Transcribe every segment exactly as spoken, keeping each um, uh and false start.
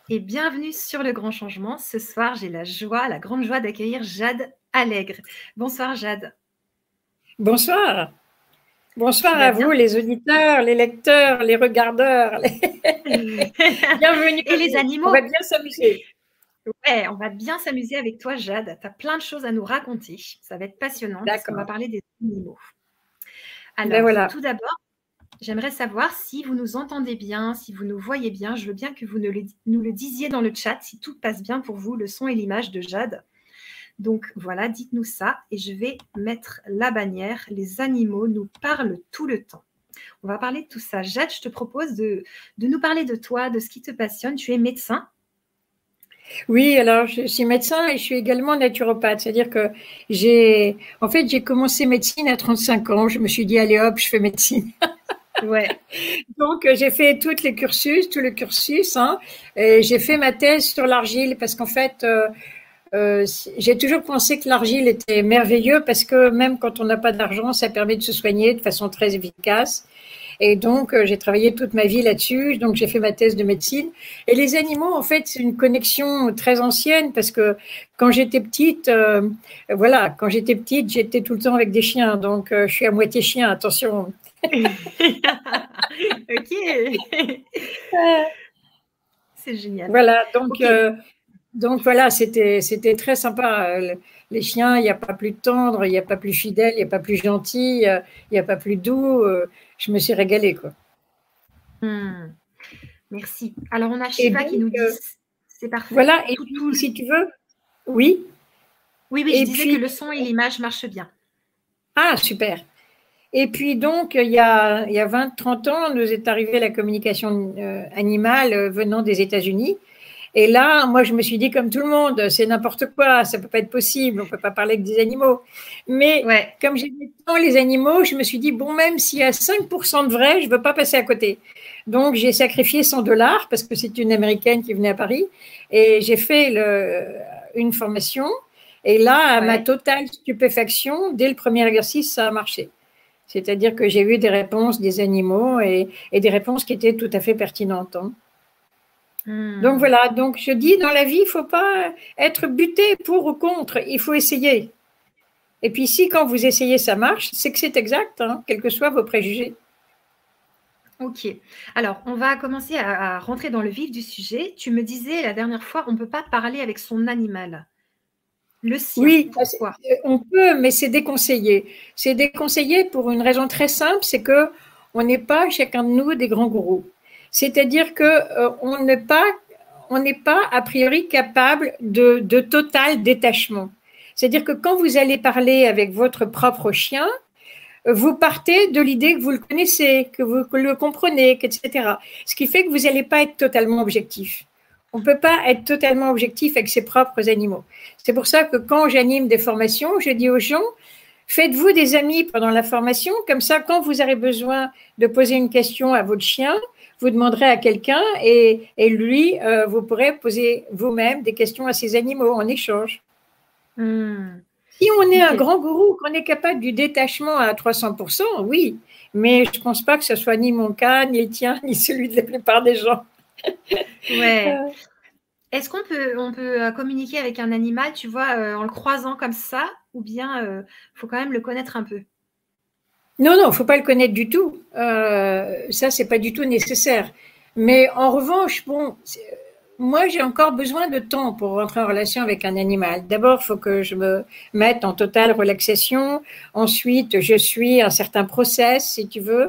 Et bienvenue sur Le Grand Changement. Ce soir, j'ai la joie, la grande joie d'accueillir Jade Allègre. Bonsoir Jade. Bonsoir. Bonsoir Tu vas à bien? vous, les auditeurs, les lecteurs, les regardeurs. les- Bienvenue Et à les vous. On animaux? va bien s'amuser. Ouais, on va bien s'amuser avec toi Jade. Tu as plein de choses à nous raconter. Ça va être passionnant parce qu'on va D'accord. parler des animaux. Ben Alors, voilà. tout d'abord, j'aimerais savoir si vous nous entendez bien, si vous nous voyez bien. Je veux bien que vous nous le, nous le disiez dans le chat, si tout passe bien pour vous, le son et l'image de Jade. Donc voilà, dites-nous ça et je vais mettre la bannière. Les animaux nous parlent tout le temps. On va parler de tout ça. Jade, je te propose de, de nous parler de toi, de ce qui te passionne. Tu es médecin. Oui, alors je suis médecin et je suis également naturopathe. C'est-à-dire que j'ai, en fait, j'ai commencé médecine à trente-cinq ans. Je me suis dit, allez hop, je fais médecine. Ouais. Donc, euh, j'ai fait tous les cursus, tout le cursus, hein, et j'ai fait ma thèse sur l'argile parce qu'en fait, euh, Euh, j'ai toujours pensé que l'argile était merveilleux parce que même quand on n'a pas d'argent, ça permet de se soigner de façon très efficace. Et donc, euh, j'ai travaillé toute ma vie là-dessus. Donc, j'ai fait ma thèse de médecine. Et les animaux, en fait, c'est une connexion très ancienne parce que quand j'étais petite, euh, voilà, quand j'étais petite, j'étais tout le temps avec des chiens. Donc, euh, je suis à moitié chien, attention. Ok. C'est génial. Voilà, donc Ok. euh, Donc voilà, c'était c'était très sympa. Euh, Les chiens, il n'y a pas plus tendre, il n'y a pas plus fidèle, il n'y a pas plus gentil, euh, il n'y a pas plus doux. euh, Je me suis régalée, quoi. Hmm. Merci. Alors, on a Et Shiva qui donc nous dit, euh, c'est parfait. voilà. Et Tout, puis, tout... si tu veux, oui. Oui, oui, je Et disais que puis le son et l'image marchent bien. ah super. Et puis donc il y a il y a vingt trente ans, nous est arrivée la communication euh, animale euh, venant des États-Unis. Et là, moi, je me suis dit, comme tout le monde, c'est n'importe quoi, ça peut pas être possible, on peut pas parler que des animaux. Mais Ouais. comme j'aimais tant les animaux, je me suis dit, bon, même s'il y a cinq pour cent de vrai, je veux pas passer à côté. Donc, j'ai sacrifié cent dollars parce que c'est une Américaine qui venait à Paris et j'ai fait le, une formation. Et là, à ma Ouais. totale stupéfaction, dès le premier exercice, ça a marché. C'est-à-dire que j'ai eu des réponses des animaux et, et des réponses qui étaient tout à fait pertinentes, hein. Donc Hmm. voilà, donc je dis dans la vie, il ne faut pas être buté pour ou contre, il faut essayer. Et puis si quand vous essayez ça marche, c'est que c'est exact, hein, quels que soient vos préjugés. Ok. Alors, on va commencer à, à rentrer dans le vif du sujet. Tu me disais la dernière fois, on ne peut pas parler avec son animal, le sien. Oui, Pourquoi? on peut, mais c'est déconseillé. C'est déconseillé pour une raison très simple, c'est que on n'est pas chacun de nous des grands gourous. C'est-à-dire que euh, on n'est pas, on n'est pas a priori capable de, de total détachement. C'est-à-dire que quand vous allez parler avec votre propre chien, vous partez de l'idée que vous le connaissez, que vous le comprenez, et cetera. Ce qui fait que vous n'allez pas être totalement objectif. On ne peut pas être totalement objectif avec ses propres animaux. C'est pour ça que quand j'anime des formations, je dis aux gens, faites-vous des amis pendant la formation, comme ça, quand vous aurez besoin de poser une question à votre chien, vous demanderez à quelqu'un et, et lui, euh, vous pourrez poser vous-même des questions à ses animaux en échange. Hmm. Si on est un Ok. grand gourou, qu'on est capable du détachement à trois cents pour cent, oui. Mais je ne pense pas que ce soit ni mon cas, ni le tien, ni celui de la plupart des gens. Ouais. Est-ce qu'on peut, on peut euh, communiquer avec un animal, tu vois, euh, en le croisant comme ça, ou bien il euh, faut quand même le connaître un peu? Non, non, il ne faut pas le connaître du tout. Euh, ça, c'est pas du tout nécessaire. Mais en revanche, bon, moi, j'ai encore besoin de temps pour rentrer en relation avec un animal. D'abord, il faut que je me mette en totale relaxation. Ensuite, je suis un certain process, si tu veux.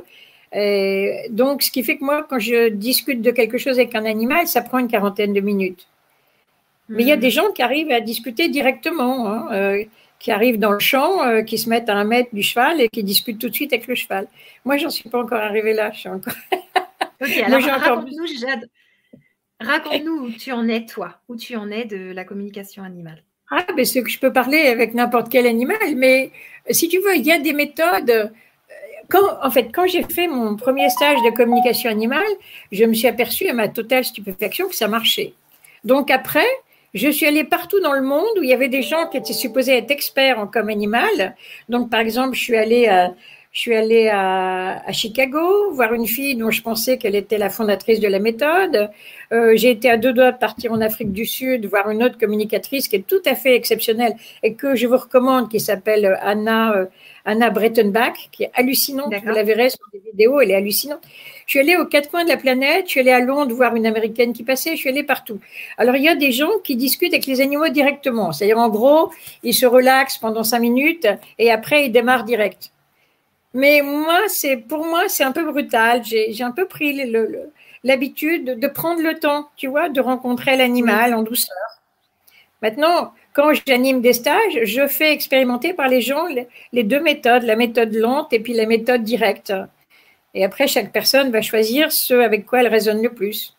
Et donc, ce qui fait que moi, quand je discute de quelque chose avec un animal, ça prend une quarantaine de minutes. Mais il y a des Hmm. gens qui arrivent à discuter directement, hein, euh, qui arrivent dans le champ, euh, qui se mettent à un mètre du cheval et qui discutent tout de suite avec le cheval. Moi, j'en suis pas encore arrivée là. Je suis encore... Ok, Moi, alors j'ai encore besoin. raconte-nous, Jade, raconte-nous où tu en es, toi, où tu en es de la communication animale. Ah, ben c'est que je peux parler avec n'importe quel animal, mais si tu veux, il y a des méthodes. Quand, en fait, quand j'ai fait mon premier stage de communication animale, je me suis aperçue à ma totale stupéfaction que ça marchait. Donc après, je suis allée partout dans le monde où il y avait des gens qui étaient supposés être experts en com animal. Donc, par exemple, je suis allée à, Je suis allée à, à Chicago voir une fille dont je pensais qu'elle était la fondatrice de la méthode. Euh, j'ai été à deux doigts de partir en Afrique du Sud voir une autre communicatrice qui est tout à fait exceptionnelle et que je vous recommande, qui s'appelle Anna, euh, Anna Brettenbach, qui est hallucinante. D'accord. Vous la verrez sur des vidéos, elle est hallucinante. Je suis allée aux quatre coins de la planète, je suis allée à Londres voir une Américaine qui passait, je suis allée partout. Alors, il y a des gens qui discutent avec les animaux directement. C'est-à-dire, en gros, ils se relaxent pendant cinq minutes et après, ils démarrent direct. Mais moi, c'est, pour moi, c'est un peu brutal. J'ai, j'ai un peu pris le, le, l'habitude de prendre le temps, tu vois, de rencontrer l'animal oui. en douceur. Maintenant, quand j'anime des stages, je fais expérimenter par les gens les deux méthodes, la méthode lente et puis la méthode directe. Et après, chaque personne va choisir ce avec quoi elle résonne le plus.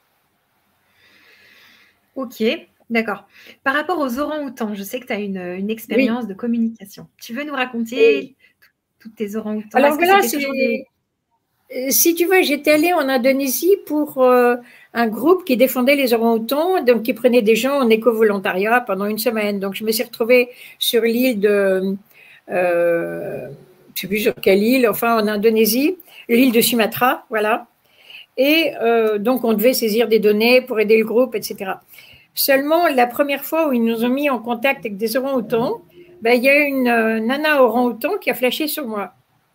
Ok, d'accord. Par rapport aux orang-outans, je sais que tu as une, une expérience oui. de communication. Tu veux nous raconter oui. toutes tes orang-outans? Alors voilà, c'est... Des... si tu veux, j'étais allée en Indonésie pour euh, un groupe qui défendait les orang-outans, donc qui prenait des gens en éco-volontariat pendant une semaine. Donc, je me suis retrouvée sur l'île de... Euh, je ne sais plus sur quelle île, enfin en Indonésie, l'île de Sumatra, voilà. Et euh, donc, on devait saisir des données pour aider le groupe, et cetera. Seulement, la première fois où ils nous ont mis en contact avec des orang-outans, ben, il y a une euh, nana orang-outan qui a flashé sur moi.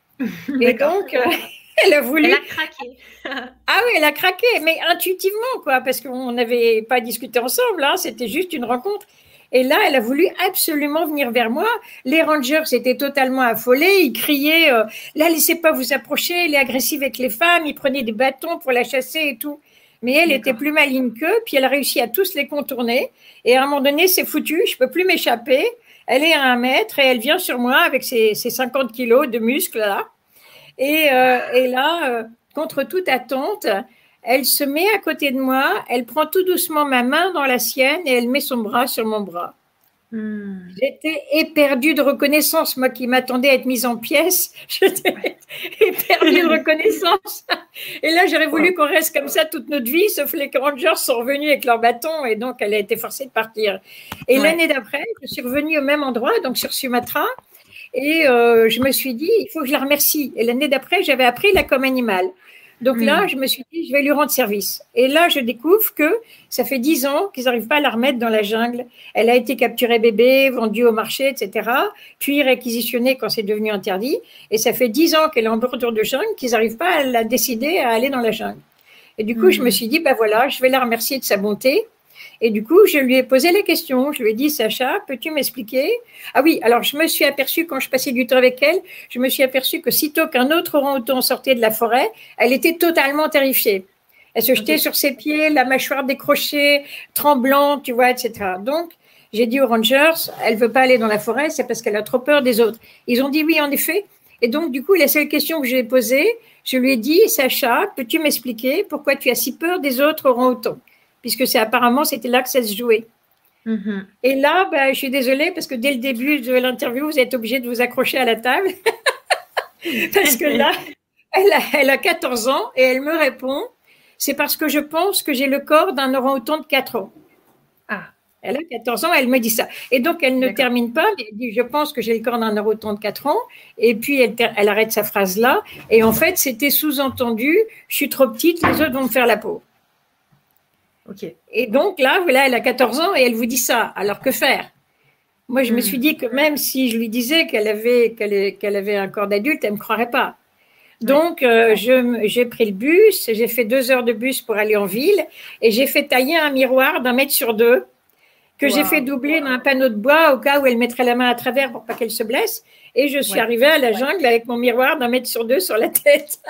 Et donc, euh, elle a voulu… Elle a craqué. Ah oui, elle a craqué, mais intuitivement, quoi, parce qu'on n'avait pas discuté ensemble, hein, c'était juste une rencontre. Et là, elle a voulu absolument venir vers moi. Les rangers étaient totalement affolés. Ils criaient euh, « Là, laissez pas vous approcher. Elle est agressive avec les femmes. » Ils prenaient des bâtons pour la chasser et tout. Mais elle D'accord. était plus maligne qu'eux. Puis elle a réussi à tous les contourner. Et à un moment donné, c'est foutu. Je peux plus m'échapper. Elle est à un mètre et elle vient sur moi avec ses, ses cinquante kilos de muscles là. Et, euh, et là, euh, contre toute attente, elle se met à côté de moi, elle prend tout doucement ma main dans la sienne et elle met son bras sur mon bras. Hmm. J'étais éperdue de reconnaissance, moi qui m'attendais à être mise en pièces, j'étais éperdue de reconnaissance. Et là, j'aurais voulu qu'on reste comme ça toute notre vie, sauf les rangers sont revenus avec leur bâton et donc elle a été forcée de partir. Et ouais. l'année d'après, je suis revenue au même endroit, donc sur Sumatra, et euh, je me suis dit, il faut que je la remercie. Et l'année d'après, j'avais appris la com animale. Donc mmh. là, je me suis dit, je vais lui rendre service. Et là, je découvre que ça fait dix ans qu'ils n'arrivent pas à la remettre dans la jungle. Elle a été capturée bébé, vendue au marché, et cetera, puis réquisitionnée quand c'est devenu interdit. Et ça fait dix ans qu'elle est en bordure de jungle qu'ils n'arrivent pas à la décider à aller dans la jungle. Et du coup, mmh. je me suis dit, ben voilà, je vais la remercier de sa bonté. Et du coup, je lui ai posé la question. Je lui ai dit, Sacha, peux-tu m'expliquer? Ah oui, alors je me suis aperçue, quand je passais du temps avec elle, je me suis aperçue que sitôt qu'un autre orang-outan sortait de la forêt, elle était totalement terrifiée. Elle se jetait okay. sur ses pieds, la mâchoire décrochée, tremblante, tu vois, et cetera. Donc, j'ai dit aux rangers, elle veut pas aller dans la forêt, c'est parce qu'elle a trop peur des autres. Ils ont dit oui, en effet. Et donc, du coup, la seule question que je lui ai posée, je lui ai dit, Sacha, peux-tu m'expliquer pourquoi tu as si peur des autres orang-outans? Puisque c'est apparemment, c'était là que ça se jouait. Mm-hmm. Et là, bah, je suis désolée, parce que dès le début de l'interview, vous êtes obligé de vous accrocher à la table. Parce que là, elle a, elle a quatorze ans et elle me répond, c'est parce que je pense que j'ai le corps d'un orang-outan de quatre ans. Ah, elle a quatorze ans, elle me dit ça. Et donc, elle ne D'accord. termine pas, mais elle dit, je pense que j'ai le corps d'un orang-outan de quatre ans. Et puis, elle, elle arrête sa phrase là. Et en fait, c'était sous-entendu, je suis trop petite, les autres vont me faire la peau. Okay. Et donc là, voilà, elle a quatorze ans et elle vous dit ça. Alors que faire? Moi, je mmh. me suis dit que même si je lui disais qu'elle avait, qu'elle, qu'elle avait un corps d'adulte, elle ne me croirait pas. Donc, euh, je, j'ai pris le bus, j'ai fait deux heures de bus pour aller en ville et j'ai fait tailler un miroir d'un mètre sur deux que wow. j'ai fait doubler wow. d'un panneau de bois au cas où elle mettrait la main à travers pour pas qu'elle se blesse. Et je suis ouais. arrivée à la jungle avec mon miroir d'un mètre sur deux sur la tête.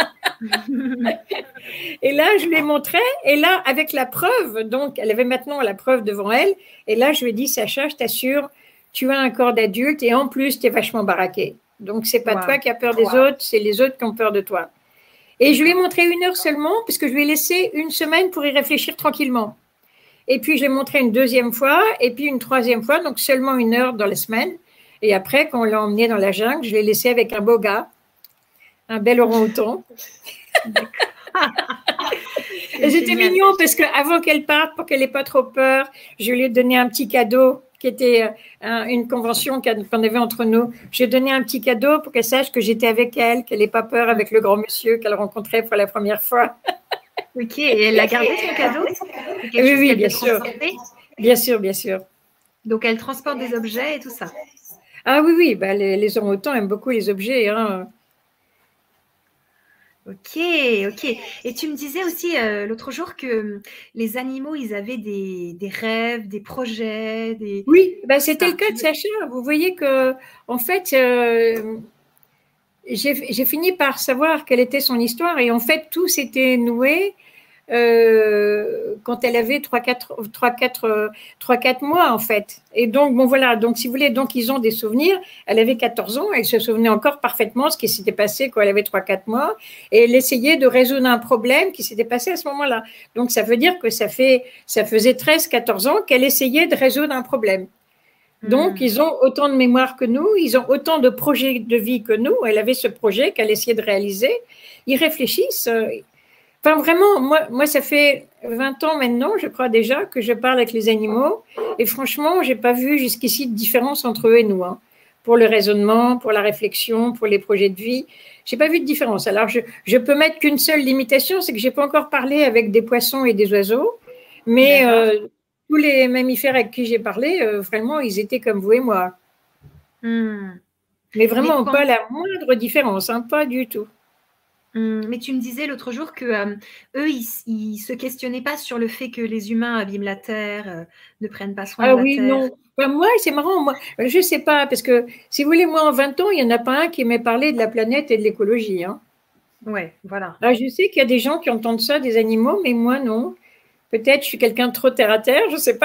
Et là, je lui ai montré. Et là, avec la preuve, donc, elle avait maintenant la preuve devant elle. Et là, je lui ai dit, Sacha, je t'assure, tu as un corps d'adulte et en plus, tu es vachement baraqué. Donc, c'est pas wow. toi qui as peur des wow. autres, c'est les autres qui ont peur de toi. Et je lui ai montré une heure seulement, parce que je lui ai laissé une semaine pour y réfléchir tranquillement. Et puis, je l'ai montré une deuxième fois, et puis une troisième fois, donc seulement une heure dans la semaine. Et après, quand on l'a emmené dans la jungle, je l'ai laissé avec un beau gars, un bel orang-outan. Et c'était mignon parce qu'avant qu'elle parte, pour qu'elle n'ait pas trop peur, je lui ai donné un petit cadeau qui était euh, une convention qu'on avait entre nous. J'ai donné un petit cadeau pour qu'elle sache que j'étais avec elle, qu'elle n'ait pas peur avec le grand monsieur qu'elle rencontrait pour la première fois. Ok, et elle a gardé son cadeau? Oui, oui, bien sûr. Bien sûr, bien sûr. Donc, elle transporte des objets et tout ça. Ah oui, oui, bah, les, les orang-outans aiment beaucoup les objets. Hein. Ok, ok. Et tu me disais aussi euh, l'autre jour que les animaux, ils avaient des, des rêves, des projets. Des... Oui, bah, c'était le cas de Sacha. Vous voyez que, en fait, euh, j'ai fini par savoir quelle était son histoire et en fait, tout s'était noué euh, quand elle avait trois quatre mois en fait. Et donc, bon voilà, donc si vous voulez, donc ils ont des souvenirs. Elle avait quatorze ans, elle se souvenait encore parfaitement ce qui s'était passé quand elle avait trois quatre mois et elle essayait de résoudre un problème qui s'était passé à ce moment-là. Donc ça veut dire que ça, fait, ça faisait treize quatorze ans qu'elle essayait de résoudre un problème. Donc, mmh. ils ont autant de mémoire que nous, ils ont autant de projets de vie que nous. Elle avait ce projet qu'elle essayait de réaliser. Ils réfléchissent. Enfin, vraiment, moi, moi, ça fait vingt ans maintenant, je crois déjà, que je parle avec les animaux. Et franchement, je n'ai pas vu jusqu'ici de différence entre eux et nous. Hein. Pour le raisonnement, pour la réflexion, pour les projets de vie. Je n'ai pas vu de différence. Alors, je, je peux mettre qu'une seule limitation, c'est que je n'ai pas encore parlé avec des poissons et des oiseaux. Mais euh, tous les mammifères avec qui j'ai parlé, euh, vraiment, ils étaient comme vous et moi. Mmh. Mais vraiment, quand... pas la moindre différence, hein, pas du tout. Mmh. Mais tu me disais l'autre jour que euh, eux, ils ne se questionnaient pas sur le fait que les humains abîment la Terre, euh, ne prennent pas soin ah, de la oui, Terre. Non. Enfin, moi, c'est marrant. Moi, je ne sais pas, parce que si vous voulez, moi, en vingt ans, il n'y en a pas un qui m'ait parlé de la planète et de l'écologie. Hein. Ouais, voilà. Alors, je sais qu'il y a des gens qui entendent ça, des animaux, mais moi, non. Peut-être je suis quelqu'un de trop terre à terre, je ne sais pas.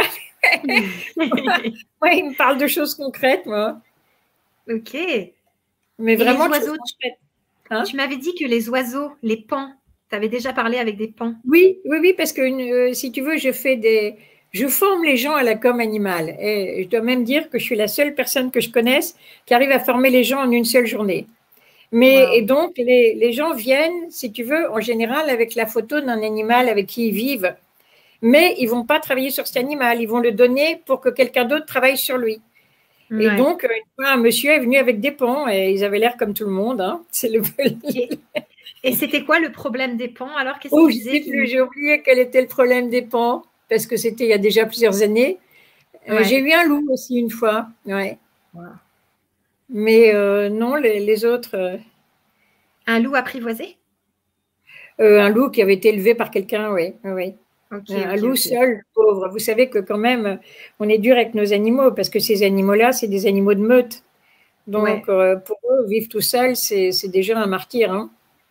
Moi, il me parle de choses concrètes, moi. Ok. Mais et vraiment, les oiseaux, tu, hein? Tu m'avais dit que les oiseaux, les paons, tu avais déjà parlé avec des paons. Oui, oui, oui, parce que euh, si tu veux, je fais des, je forme les gens à la com animale. Et je dois même dire que je suis la seule personne que je connaisse qui arrive à former les gens en une seule journée. Mais wow. Et donc les, les gens viennent, si tu veux, en général avec la photo d'un animal avec qui ils vivent. Mais ils vont pas travailler sur cet animal, ils vont le donner pour que quelqu'un d'autre travaille sur lui. Ouais. Et donc, une fois, un monsieur est venu avec des paons et ils avaient l'air comme tout le monde. Hein. C'est le... et, et c'était quoi le problème des paons alors? Qu'est-ce oh, je sais plus, j'ai oublié quel était le problème des paons parce que c'était il y a déjà plusieurs années. Ouais. Euh, j'ai eu un loup aussi une fois. Ouais. Wow. Mais euh, non, les, les autres. Euh... Un loup apprivoisé? euh, Un loup qui avait été élevé par quelqu'un, oui. oui. Okay, un okay, loup okay. seul, pauvre. Vous savez que quand même, on est dur avec nos animaux parce que ces animaux-là, c'est des animaux de meute. Donc, ouais. euh, pour eux, vivre tout seul, c'est déjà un martyr. Hein.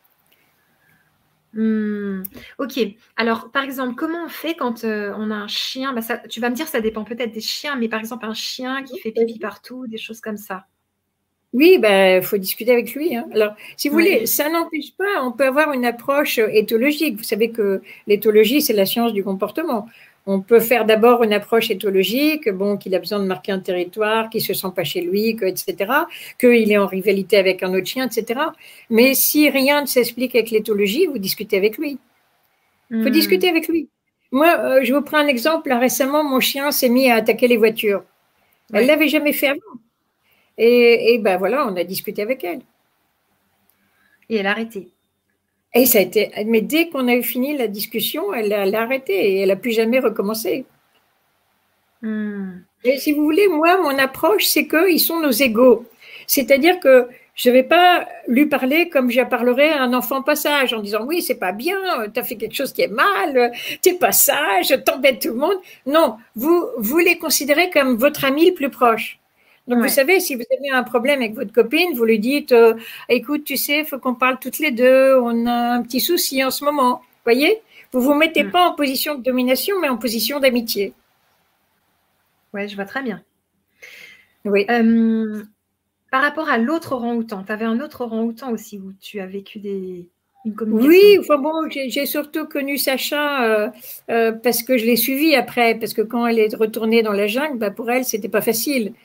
Mmh. Ok. Alors, par exemple, comment on fait quand euh, on a un chien? Bah, ça, tu vas me dire, ça dépend peut-être des chiens, mais par exemple, un chien qui fait pipi partout, des choses comme ça. Oui, il ben, faut discuter avec lui. Hein. Alors, si vous ouais. voulez, ça n'empêche pas, on peut avoir une approche éthologique. Vous savez que l'éthologie, c'est la science du comportement. On peut faire d'abord une approche éthologique, bon, qu'il a besoin de marquer un territoire, qu'il ne se sent pas chez lui, que, et cetera, qu'il est en rivalité avec un autre chien, et cetera. Mais si rien ne s'explique avec l'éthologie, vous discutez avec lui. Il faut mmh. discuter avec lui. Moi, euh, je vous prends un exemple. Là, récemment, mon chien s'est mis à attaquer les voitures. Elle ne ouais. l'avait jamais fait avant. Et, et ben voilà, on a discuté avec elle. Et elle a arrêté. Et ça a été, mais dès qu'on a eu fini la discussion, elle a, elle a arrêté et elle n'a plus jamais recommencé. Hmm. Et si vous voulez, moi, mon approche, c'est qu'ils sont nos égaux. C'est-à-dire que je ne vais pas lui parler comme je parlerais à un enfant passage en disant oui, c'est pas bien, tu as fait quelque chose qui est mal, tu n'es pas sage, t'embêtes tout le monde. Non, vous, vous les considérez comme votre ami le plus proche. Donc, ouais. vous savez, si vous avez un problème avec votre copine, vous lui dites euh, « Écoute, tu sais, il faut qu'on parle toutes les deux, on a un petit souci en ce moment. » Vous voyez? Vous ne vous mettez mm. pas en position de domination, mais en position d'amitié. Oui, je vois très bien. Oui. Euh, par rapport à l'autre orang-outan, tu avais un autre orang-outan aussi où tu as vécu des... une communication. Oui, enfin bon, j'ai surtout connu Sacha euh, euh, parce que je l'ai suivie après, parce que quand elle est retournée dans la jungle, bah, pour elle, c'était pas facile.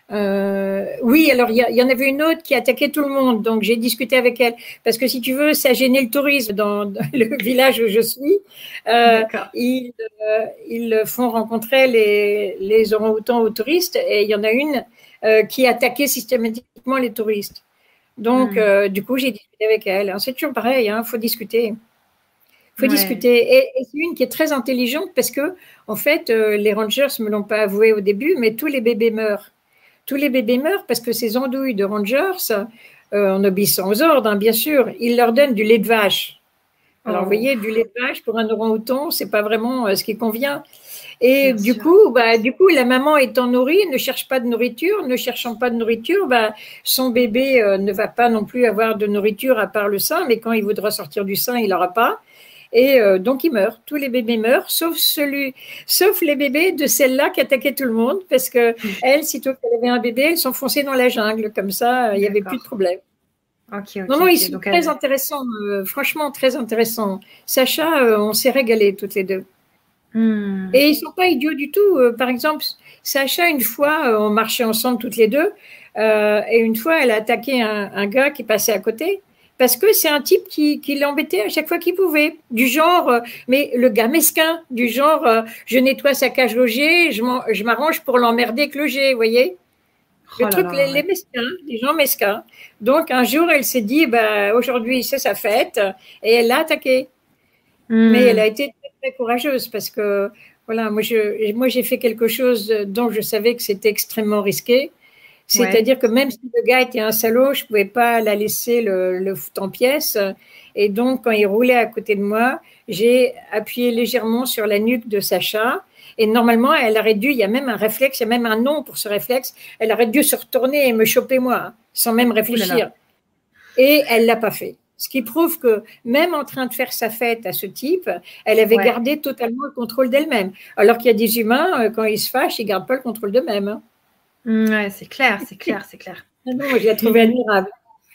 Euh, oui, alors il y, y en avait une autre qui attaquait tout le monde, donc j'ai discuté avec elle parce que si tu veux, ça gênait le tourisme dans, dans le village où je suis. Euh, ils, euh, ils font rencontrer les, les orang-outans aux touristes et il y en a une euh, qui attaquait systématiquement les touristes. Donc, mmh. euh, du coup, j'ai discuté avec elle. C'est toujours pareil, il hein, faut discuter. Il faut ouais. discuter. Et, et c'est une qui est très intelligente parce que, en fait, euh, les rangers ne me l'ont pas avoué au début, mais tous les bébés meurent. Tous les bébés meurent parce que ces andouilles de rangers, euh, en obéissant aux ordres, hein, bien sûr, ils leur donnent du lait de vache. Alors, oh. vous voyez, du lait de vache pour un orang-outan, ce n'est pas vraiment euh, ce qui convient. Et du coup, bah, du coup, la maman étant nourrie, ne cherche pas de nourriture. Ne cherchant pas de nourriture, bah, son bébé euh, ne va pas non plus avoir de nourriture à part le sein, mais quand il voudra sortir du sein, il n'aura pas. Et euh, donc, il meurt. Tous les bébés meurent, sauf celui, sauf les bébés de celle-là qui attaquait tout le monde, parce que elle, sitôt qu'elle avait un bébé, elle s'enfonçait dans la jungle. Comme ça, il n'y avait plus de problème. Okay, okay, non, non, ils okay. sont donc, très elle... intéressants. Euh, franchement, très intéressants. Sacha, euh, on s'est régalés toutes les deux. Hmm. Et ils sont pas idiots du tout. Euh, par exemple, Sacha, une fois, euh, on marchait ensemble toutes les deux, euh, et une fois, elle a attaqué un, un gars qui passait à côté, parce que c'est un type qui, qui l'embêtait à chaque fois qu'il pouvait. Du genre, euh, mais le gars mesquin, du genre, euh, je nettoie sa cage logée, je m'arrange pour l'emmerder avec le G, vous voyez. Le oh truc, là là, les, ouais. les mesquins, les gens mesquins. Donc, un jour, elle s'est dit, bah, aujourd'hui, c'est sa fête, et elle l'a attaqué. Hmm. Mais elle a été très courageuse parce que voilà, moi je moi j'ai fait quelque chose dont je savais que c'était extrêmement risqué. C'est-à-dire ouais. que même si le gars était un salaud, je pouvais pas la laisser le, le foutre en pièces. Et donc quand il roulait à côté de moi, j'ai appuyé légèrement sur la nuque de Sacha. Et normalement, elle aurait dû, il y a même un réflexe, il y a même un nom pour ce réflexe, elle aurait dû se retourner et me choper moi, sans même réfléchir. Et elle l'a pas fait. Ce qui prouve que même en train de faire sa fête à ce type, elle avait ouais. gardé totalement le contrôle d'elle-même. Alors qu'il y a des humains, quand ils se fâchent, ils ne gardent pas le contrôle d'eux-mêmes. Hein. Ouais, c'est clair, c'est clair, c'est clair. Non, non, moi, je la trouvais admirable.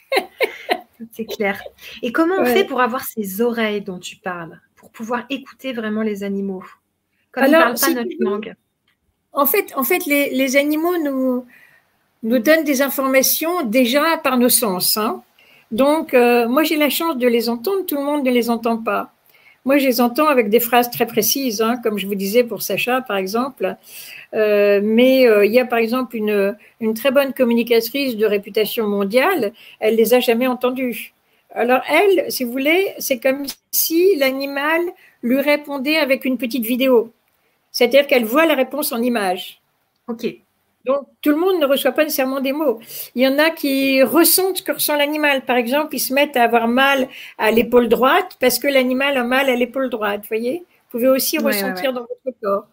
C'est clair. Et comment on ouais. fait pour avoir ces oreilles dont tu parles, pour pouvoir écouter vraiment les animaux, comme Alors, ils ne parlent pas si notre langue? En fait, en fait les, les animaux nous, nous donnent des informations déjà par nos sens, hein. Donc, euh, moi, j'ai la chance de les entendre, tout le monde ne les entend pas. Moi, je les entends avec des phrases très précises, hein, comme je vous disais pour Sacha, par exemple. Euh, mais euh, il y a, par exemple, une, une très bonne communicatrice de réputation mondiale, elle les a jamais entendues. Alors, elle, si vous voulez, c'est comme si l'animal lui répondait avec une petite vidéo. C'est-à-dire qu'elle voit la réponse en image. OK. Donc, tout le monde ne reçoit pas nécessairement des mots. Il y en a qui ressentent ce que ressent l'animal. Par exemple, ils se mettent à avoir mal à l'épaule droite parce que l'animal a mal à l'épaule droite. Vous voyez ? Vous pouvez aussi ouais, ressentir ouais, ouais. dans votre corps.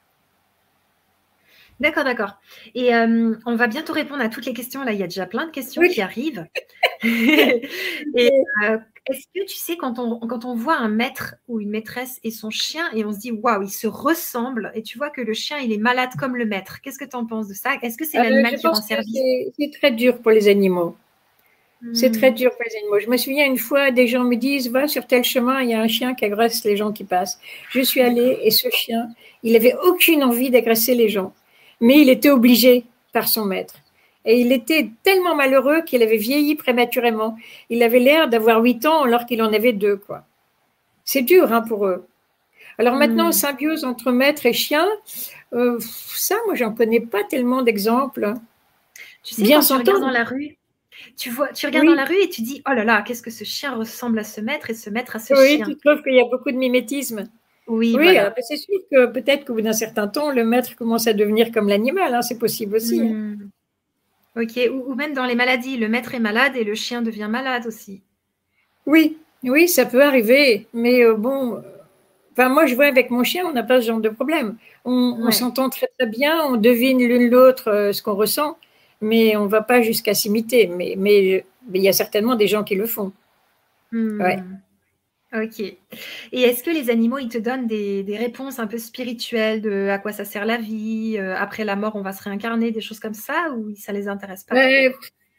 D'accord, d'accord. Et euh, on va bientôt répondre à toutes les questions. Là, il y a déjà plein de questions oui. qui arrivent. Et euh, est-ce que tu sais, quand on, quand on voit un maître ou une maîtresse et son chien et on se dit, waouh, ils se ressemblent et tu vois que le chien, il est malade comme le maître. Qu'est-ce que tu en penses de ça? Est-ce que c'est l'animal euh, qui rend service? C'est très dur pour les animaux. Hmm. C'est très dur pour les animaux. Je me souviens une fois, des gens me disent, va sur tel chemin, il y a un chien qui agresse les gens qui passent. Je suis allée et ce chien, il n'avait aucune envie d'agresser les gens. Mais il était obligé par son maître. Et il était tellement malheureux qu'il avait vieilli prématurément. Il avait l'air d'avoir huit ans alors qu'il en avait deux, quoi. C'est dur hein, pour eux. Alors maintenant, mmh. symbiose entre maître et chien, euh, ça, moi, j'en connais pas tellement d'exemples. Tu sais, Bien quand tu regardes dans la rue, tu, vois, tu regardes oui. dans la rue et tu dis, oh là là, qu'est-ce que ce chien ressemble à ce maître et ce maître à ce oui, chien. Oui, tu trouves qu'il y a beaucoup de mimétisme. Oui, oui voilà. C'est sûr que peut-être qu'au bout d'un certain temps, le maître commence à devenir comme l'animal, hein, c'est possible aussi. Mmh. Hein. Ok, ou, ou même dans les maladies, le maître est malade et le chien devient malade aussi. Oui, oui, ça peut arriver, mais euh, bon, enfin moi je vois avec mon chien, on n'a pas ce genre de problème. On, ouais. on s'entend très très bien, on devine l'une l'autre euh, ce qu'on ressent, mais on ne va pas jusqu'à s'imiter. Mais mais il y a certainement des gens qui le font. Mmh. Ouais. Ok. Et est-ce que les animaux, ils te donnent des, des réponses un peu spirituelles de à quoi ça sert la vie, euh, après la mort, on va se réincarner, des choses comme ça, ou ça les intéresse pas? Ouais,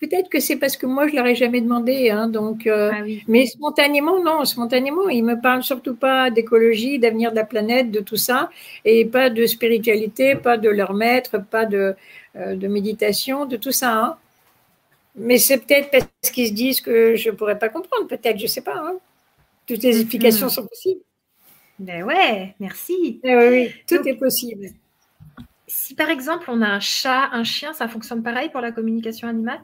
peut-être que c'est parce que moi, je ne leur ai jamais demandé. Hein, donc, euh, Ah oui. mais spontanément, non, spontanément, ils ne me parlent surtout pas d'écologie, d'avenir de la planète, de tout ça, et pas de spiritualité, pas de leur maître, pas de, euh, de méditation, de tout ça. Hein. Mais c'est peut-être parce qu'ils se disent que je ne pourrais pas comprendre, peut-être, je ne sais pas. Hein. Toutes les explications Mm-hmm. sont possibles. Ben ouais, merci. Eh oui, oui, tout Donc, est possible. Si par exemple on a un chat, un chien, ça fonctionne pareil pour la communication animale?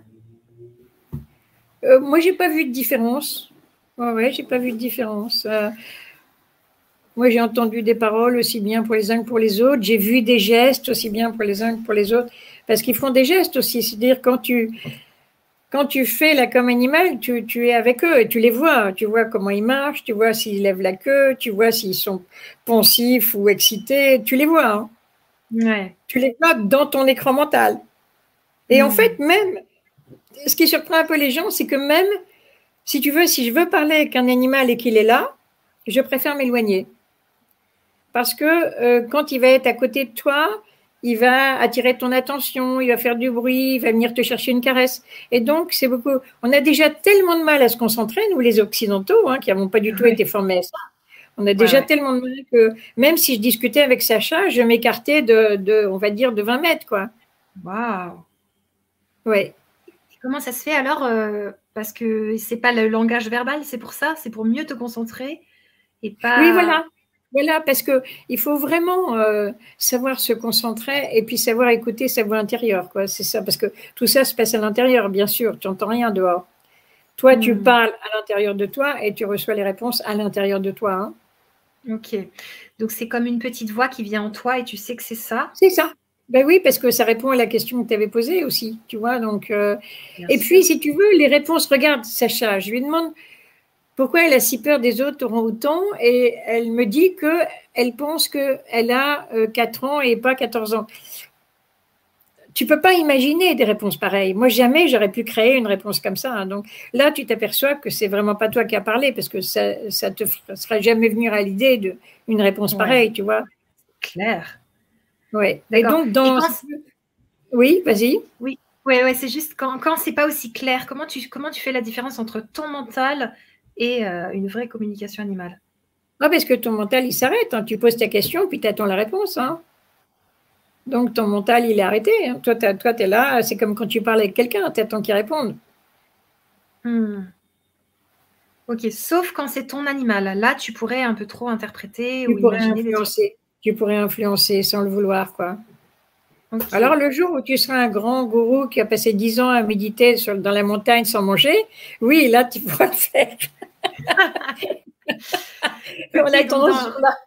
euh, Moi, j'ai pas vu de différence. Ouais, ouais, j'ai pas vu de différence. Euh, moi, j'ai entendu des paroles aussi bien pour les uns que pour les autres. J'ai vu des gestes aussi bien pour les uns que pour les autres, parce qu'ils font des gestes aussi. C'est-à-dire quand tu quand tu fais la comme animal, tu, tu es avec eux et tu les vois. Tu vois comment ils marchent, tu vois s'ils lèvent la queue, tu vois s'ils sont pensifs ou excités. Tu les vois. Hein. Ouais. Tu les vois dans ton écran mental. Et mmh. en fait, même, ce qui surprend un peu les gens, c'est que même, si tu veux, si je veux parler avec un animal et qu'il est là, je préfère m'éloigner. Parce que euh, quand il va être à côté de toi, il va attirer ton attention, il va faire du bruit, il va venir te chercher une caresse. Et donc, c'est beaucoup. On a déjà tellement de mal à se concentrer, nous les Occidentaux, hein, qui n'avons pas du tout ouais. été formés à ça. On a déjà ouais, ouais. tellement de mal que même si je discutais avec Sacha, je m'écartais de, de, on va dire, de vingt mètres, quoi. Waouh. Ouais. Comment ça se fait alors euh, parce que c'est pas le langage verbal, c'est pour ça, c'est pour mieux te concentrer et pas. Oui, voilà. Voilà, parce que il faut vraiment euh, savoir se concentrer et puis savoir écouter sa voix intérieure, quoi. C'est ça, parce que tout ça se passe à l'intérieur, bien sûr. Tu n'entends rien dehors. Toi, mmh. tu parles à l'intérieur de toi et tu reçois les réponses à l'intérieur de toi. Hein. Ok. Donc c'est comme une petite voix qui vient en toi et tu sais que c'est ça. C'est ça. Ben oui, parce que ça répond à la question que tu avais posée aussi, tu vois. Donc, euh... et sûr. Puis, si tu veux, les réponses. Regarde, Sacha, je lui demande. Pourquoi elle a si peur des autres orang-outans et elle me dit qu'elle pense qu'elle a quatre ans et pas quatorze ans. Tu ne peux pas imaginer des réponses pareilles. Moi, jamais j'aurais pu créer une réponse comme ça. Hein. Donc là, tu t'aperçois que c'est vraiment pas toi qui as parlé parce que ça ne te serait jamais venu à l'idée d'une réponse ouais. pareille, tu vois. Claire. Oui. Et donc, dans. Et quand... Oui, vas-y. Oui, ouais, ouais, c'est juste quand, quand c'est pas aussi clair, comment tu, comment tu fais la différence entre ton mental et euh, une vraie communication animale? Ah, parce que ton mental, il s'arrête. Hein. Tu poses ta question, puis tu attends la réponse. Hein. Donc, ton mental, il est arrêté. Hein. Toi, tu es là, c'est comme quand tu parles avec quelqu'un, tu attends qu'il réponde. Hmm. Ok, sauf quand c'est ton animal. Là, tu pourrais un peu trop interpréter tu ou pourrais imaginer influencer. des trucs. Tu pourrais influencer sans le vouloir, quoi. Okay. Alors, le jour où tu seras un grand gourou qui a passé dix ans à méditer sur, dans la montagne sans manger, oui, là, tu pourras le faire. Okay, on a tendance dans... là.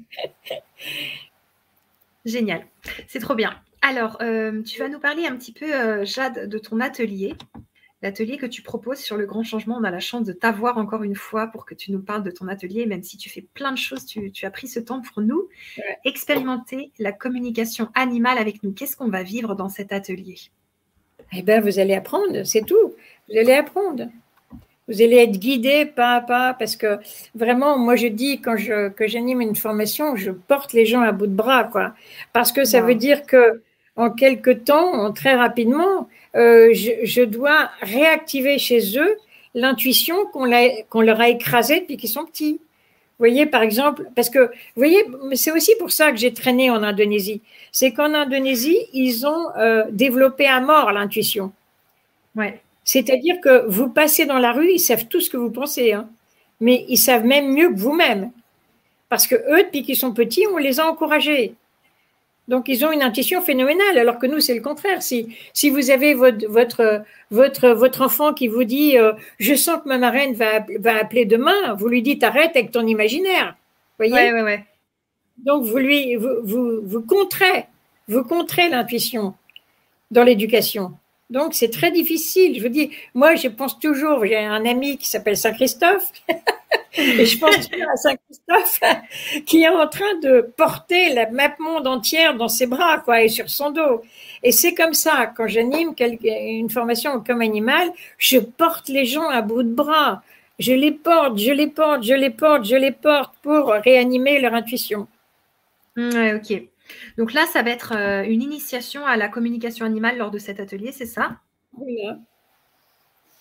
Génial, c'est trop bien. Alors, euh, tu vas nous parler un petit peu, euh, Jade, de ton atelier. L'atelier que tu proposes sur le grand changement. On a la chance de t'avoir encore une fois pour que tu nous parles de ton atelier. Même si tu fais plein de choses, tu, tu as pris ce temps pour nous. Ouais. Expérimenter la communication animale avec nous. Qu'est-ce qu'on va vivre dans cet atelier? Eh bien, vous allez apprendre, c'est tout. Vous allez apprendre. Vous allez être guidé pas à pas parce que vraiment, moi, je dis quand je, que j'anime une formation, je porte les gens à bout de bras, quoi. Parce que ça wow. veut dire que en quelque temps, très rapidement, euh, je, je dois réactiver chez eux l'intuition qu'on qu'on leur a écrasée depuis qu'ils sont petits. Vous voyez, par exemple, parce que, vous voyez, c'est aussi pour ça que j'ai traîné en Indonésie. C'est qu'en Indonésie, ils ont euh, développé à mort l'intuition. Ouais. C'est-à-dire que vous passez dans la rue, ils savent tout ce que vous pensez, hein, mais ils savent même mieux que vous-même. Parce que eux, depuis qu'ils sont petits, on les a encouragés. Donc, ils ont une intuition phénoménale, alors que nous, c'est le contraire. Si, si vous avez votre, votre, votre, votre enfant qui vous dit euh, « Je sens que ma marraine va, va appeler demain », vous lui dites « Arrête avec ton imaginaire ». Vous voyez ? Ouais, ouais, ouais. Donc, vous, lui, vous, vous, vous contrez, vous contrez l'intuition dans l'éducation. Donc, c'est très difficile. Je vous dis, moi, je pense toujours, j'ai un ami qui s'appelle Saint-Christophe, et je pense toujours à Saint-Christophe qui est en train de porter la map monde entière dans ses bras, quoi, et sur son dos. Et c'est comme ça, quand j'anime une formation comme animal, je porte les gens à bout de bras. Je les porte, je les porte, je les porte, je les porte pour réanimer leur intuition. Ouais, ok. Donc là, ça va être une initiation à la communication animale lors de cet atelier, c'est ça? Voilà.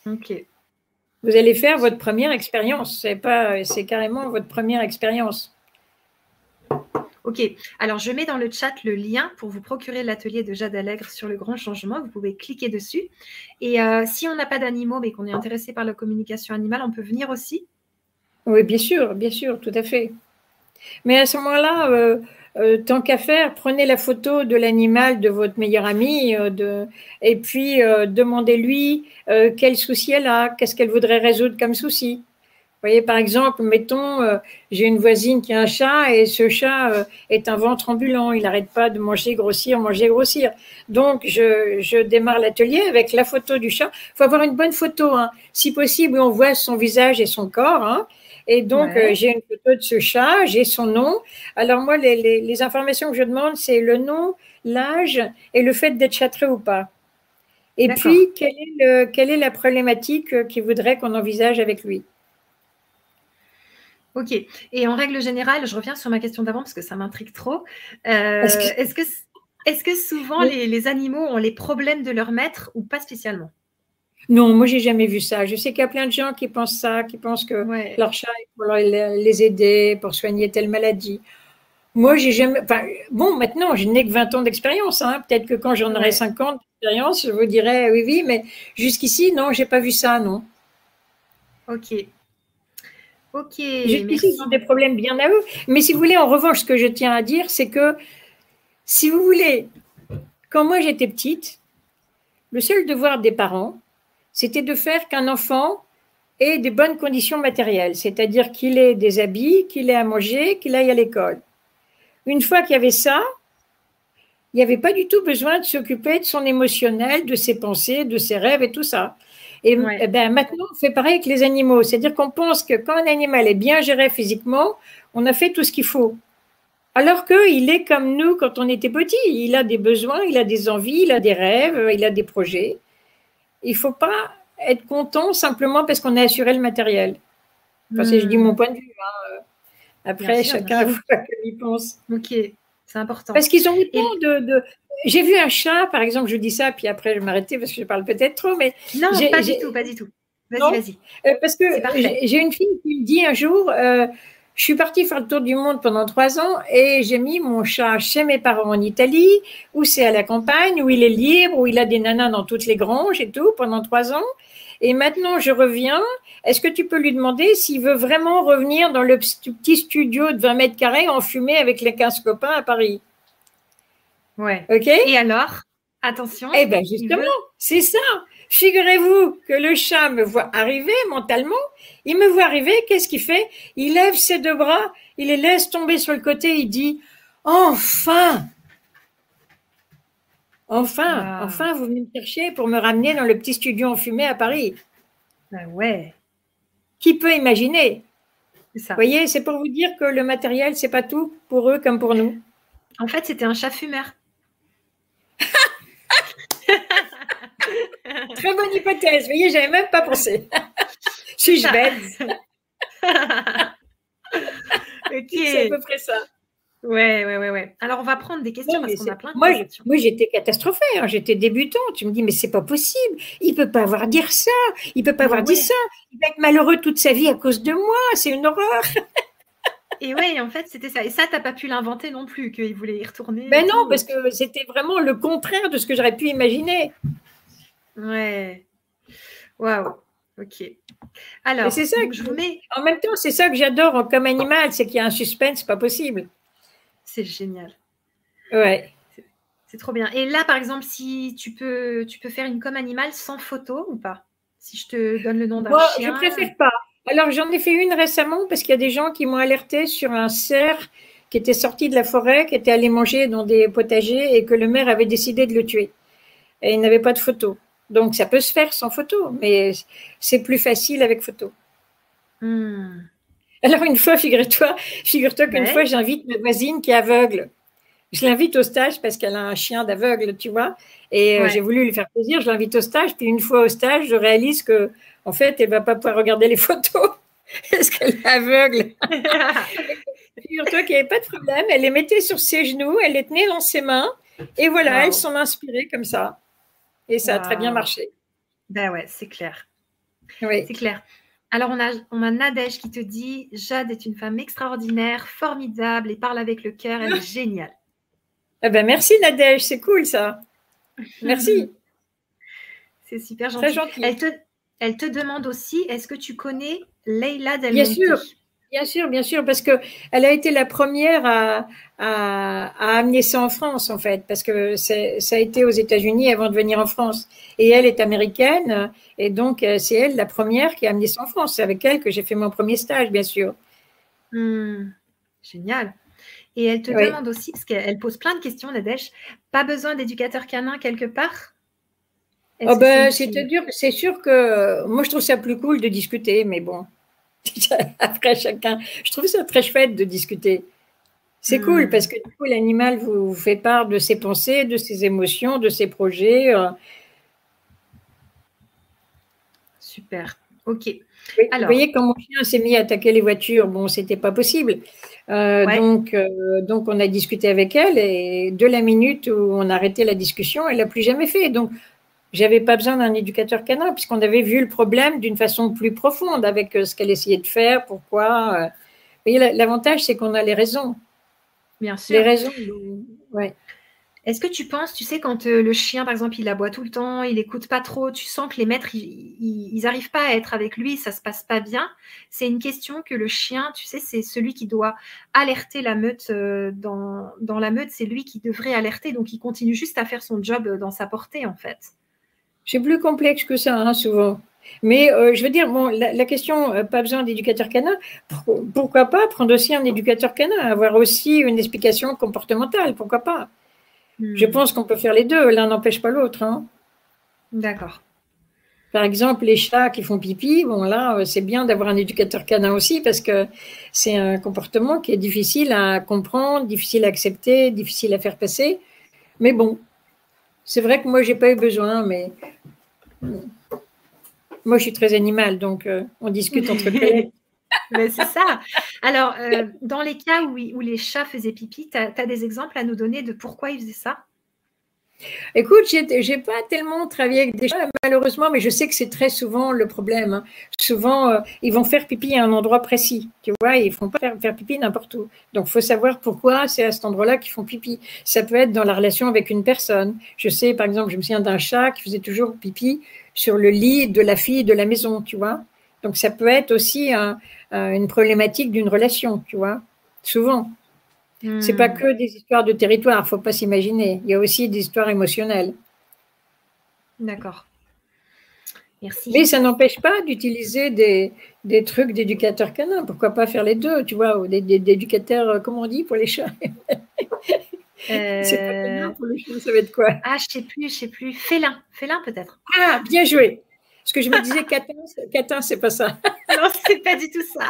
Ok. Vous allez faire votre première expérience. C'est pas, c'est carrément votre première expérience. Ok. Alors, je mets dans le chat le lien pour vous procurer l'atelier de Jade Allègre sur le grand changement. Vous pouvez cliquer dessus. Et euh, si on n'a pas d'animaux, mais qu'on est intéressé par la communication animale, on peut venir aussi. Oui, bien sûr, bien sûr, tout à fait. Mais à ce moment-là, euh, euh, tant qu'à faire, prenez la photo de l'animal de votre meilleur ami euh, de, et puis euh, demandez-lui euh, quel souci elle a, qu'est-ce qu'elle voudrait résoudre comme souci. Vous voyez, par exemple, mettons, euh, j'ai une voisine qui a un chat et ce chat euh, est un ventre ambulant. Il n'arrête pas de manger, grossir, manger, grossir. Donc, je, je démarre l'atelier avec la photo du chat. Il faut avoir une bonne photo. Hein. Si possible, on voit son visage et son corps. Hein. Et donc, Ouais. euh, j'ai une photo de ce chat, j'ai son nom. Alors, moi, les, les, les informations que je demande, c'est le nom, l'âge et le fait d'être châtré ou pas. Et D'accord. puis, quelle est, le, quelle est la problématique qu'il voudrait qu'on envisage avec lui. Ok. Et en règle générale, je reviens sur ma question d'avant parce que ça m'intrigue trop. Euh, Est-ce que, est-ce que, est-ce que souvent oui. les, les animaux ont les problèmes de leur maître ou pas spécialement? Non, moi, j'ai jamais vu ça. Je sais qu'il y a plein de gens qui pensent ça, qui pensent que Ouais. leur chat est pour les aider, pour soigner telle maladie. Moi, j'ai jamais. Enfin, bon, maintenant, je n'ai que vingt ans d'expérience. Hein. Peut-être que quand j'en aurai Ouais. cinquante d'expérience, je vous dirais oui, oui, mais jusqu'ici, non, j'ai pas vu ça, non. Ok. Ok. Jusqu'ici, ils Merci. ont des problèmes bien à eux. Mais si vous voulez, en revanche, ce que je tiens à dire, c'est que si vous voulez, quand moi j'étais petite, le seul devoir des parents, c'était de faire qu'un enfant ait des bonnes conditions matérielles, c'est-à-dire qu'il ait des habits, qu'il ait à manger, qu'il aille à l'école. Une fois qu'il y avait ça, il n'y avait pas du tout besoin de s'occuper de son émotionnel, de ses pensées, de ses rêves et tout ça. Et, Ouais. et ben, maintenant, on fait pareil avec les animaux. C'est-à-dire qu'on pense que quand un animal est bien géré physiquement, on a fait tout ce qu'il faut. Alors qu'il est comme nous quand on était petit. Il a des besoins, il a des envies, il a des rêves, il a des projets. Il ne faut pas être content simplement parce qu'on a assuré le matériel. Enfin, c'est, je dis mon Hmm. point de vue. Hein. Après, Bien sûr, chacun bien sûr. voit comme il pense. Ok. C'est important. Parce qu'ils ont autant Et... de, de... J'ai vu un chat, par exemple, je dis ça, puis après je vais m'arrêter parce que je parle peut-être trop, mais Non, j'ai, pas du j'ai... tout, pas du tout. Vas-y, Non, vas-y. Euh, parce que C'est parfait. j'ai j'ai une fille qui me dit un jour, euh, je suis partie faire le tour du monde pendant trois ans et j'ai mis mon chat chez mes parents en Italie, où c'est à la campagne, où il est libre, où il a des nanas dans toutes les granges et tout, pendant trois ans. Et maintenant, je reviens. Est-ce que tu peux lui demander s'il veut vraiment revenir dans le petit studio de vingt mètres carrés en fumée avec les quinze copains à Paris? Ouais. OK? Et alors, attention, Eh bien, il justement, veut. c'est ça. Figurez-vous que le chat me voit arriver mentalement. Il me voit arriver, qu'est-ce qu'il fait? Il lève ses deux bras, il les laisse tomber sur le côté, il dit enfin, enfin, Ah, enfin, vous venez me chercher pour me ramener dans le petit studio en fumée à Paris. bah ouais, Qui peut imaginer? c'est Vous ça. voyez, c'est pour vous dire que le matériel, c'est pas tout pour eux comme pour nous. En fait, c'était un chat fumeur. Très bonne hypothèse. Vous voyez, j'avais même pas pensé. C'est Suis-je ça. bête? C'est à Ok. peu près ça. Ouais, ouais, ouais, ouais. Alors, on va prendre des questions Non, parce mais qu'on a c'est... plein de Moi, je- questions. moi, j'étais catastrophée, hein, j'étais débutante. Tu me dis, mais c'est pas possible. Il peut pas avoir dire ça. Il peut pas Mais avoir dit ouais. ça. Il va être malheureux toute sa vie à cause de moi. C'est une horreur. Et ouais, en fait, c'était ça. Et ça, t'as pas pu l'inventer non plus, qu'il voulait y retourner et Ben non, tout. parce que c'était vraiment le contraire de ce que j'aurais pu imaginer. Ouais. Waouh. Ok. Et c'est Alors, ça. donc je qui- vous mets. En même temps, c'est ça que j'adore comme animal, c'est qu'il y a un suspense, pas possible. C'est génial. Ouais. C'est c'est trop bien. Et là, par exemple, si tu peux, tu peux faire une com animale sans photo ou pas? Si je te donne le nom d'un Moi, je chien. préfère pas. Alors, j'en ai fait une récemment parce qu'il y a des gens qui m'ont alerté sur un cerf qui était sorti de la forêt, qui était allé manger dans des potagers et que le maire avait décidé de le tuer. Et il n'avait pas de photo. Donc, ça peut se faire sans photo, mais c'est plus facile avec photo. Hmm. Alors, une fois, figure-toi, figure-toi qu'une fois, Ouais. j'invite ma voisine qui est aveugle. Je l'invite au stage parce qu'elle a un chien d'aveugle, tu vois. Et euh, j'ai Ouais. voulu lui faire plaisir, je l'invite au stage. Puis une fois au stage, je réalise que, en fait, elle va pas pouvoir regarder les photos parce qu'elle est aveugle. Figure-toi qu'il n'y avait pas de problème. Elle les mettait sur ses genoux, elle les tenait dans ses mains. Et voilà, elles Waouh. s'en inspiraient comme ça. Et ça a très bien Waouh. marché. Ben ouais, c'est clair. Oui. C'est clair. Alors, on a, on a Nadège qui te dit « Jade est une femme extraordinaire, formidable et parle avec le cœur, elle est géniale. » Eh ben, merci Nadège, c'est cool ça. Merci. C'est super gentil. Très gentil. Elle te, elle te demande aussi, est-ce que tu connais Leila Del Bien Monte? sûr, bien sûr, bien sûr, parce que elle a été la première à, à, à amener ça en France, en fait, parce que c'est, ça a été aux États-Unis avant de venir en France. Et elle est américaine, et donc euh, c'est elle la première qui a amené ça en France. C'est avec elle que j'ai fait mon premier stage, bien sûr. Hmm, génial. Et elle te Oui. demande aussi, parce qu'elle pose plein de questions, Nadège, pas besoin d'éducateur canin quelque part? Est-ce Oh que ben, c'est utile? c'est-à-dire, c'est sûr que moi je trouve ça plus cool de discuter, mais bon, après chacun, je trouve ça très chouette de discuter. C'est cool Hmm, parce que du coup l'animal vous, vous fait part de ses pensées, de ses émotions, de ses projets. euh. super. Ok. Oui, vous Alors, voyez, quand mon chien s'est mis à attaquer les voitures, bon, c'était pas possible. Euh, ouais. donc, euh, donc, on a discuté avec elle et de la minute où on a arrêté la discussion, elle l'a plus jamais fait. Donc, j'avais pas besoin d'un éducateur canin puisqu'on avait vu le problème d'une façon plus profonde avec euh, ce qu'elle essayait de faire, pourquoi. euh. Vous voyez, la- l'avantage, c'est qu'on a les raisons. Bien Les sûr. raisons, euh, ouais. Est-ce que tu penses, tu sais, quand euh, le chien, par exemple, il aboie tout le temps, il écoute pas trop, tu sens que les maîtres, ils n'arrivent pas à être avec lui, ça se passe pas bien. C'est une question que le chien, tu sais, c'est celui qui doit alerter la meute euh, dans, dans la meute, c'est lui qui devrait alerter, donc il continue juste à faire son job euh, dans sa portée, en fait. C'est plus complexe que ça, hein, souvent. Mais euh, je veux dire, bon, la, la question, euh, pas besoin d'éducateur canin, pour- pourquoi pas prendre aussi un éducateur canin, avoir aussi une explication comportementale, pourquoi pas? Je Hmm, pense qu'on peut faire les deux, l'un n'empêche pas l'autre, hein. d'accord. Par exemple, les chats qui font pipi, bon là, euh, c'est bien d'avoir un éducateur canin aussi parce que c'est un comportement qui est difficile à comprendre, difficile à accepter, difficile à faire passer. Mais bon, c'est vrai que moi, j'ai pas eu besoin, mais moi, je suis très animal, donc euh, on discute entre collègues. Mais c'est ça. Alors, euh, dans les cas où, où les chats faisaient pipi, tu as des exemples à nous donner de pourquoi ils faisaient ça? Écoute, j'ai, j'ai pas tellement travaillé avec des chats, malheureusement, mais je sais que c'est très souvent le problème, hein. Souvent, euh, ils vont faire pipi à un endroit précis, tu vois, et ils font pas faire, faire pipi n'importe où. Donc, faut savoir pourquoi c'est à cet endroit-là qu'ils font pipi. Ça peut être dans la relation avec une personne. Je sais, par exemple, je me souviens d'un chat qui faisait toujours pipi sur le lit de la fille de la maison, tu vois. Donc, ça peut être aussi un, un, une problématique d'une relation, tu vois, souvent. C'est pas Hmm, que des histoires de territoire, faut pas s'imaginer. Il y a aussi des histoires émotionnelles. d'accord. Mais Merci. ça n'empêche pas d'utiliser des, des trucs d'éducateur canin. Pourquoi pas faire les deux, tu vois, ou des, des, d'éducateurs, euh, comment on dit, pour les chats. C'est pas canin Euh, pour le chien, ça va être quoi? Ah, je sais plus, je sais plus. Félin, félin peut-être. Ah, bien joué. Parce que je me disais catin, c'est- catin, c'est pas ça. Non, c'est pas du tout ça.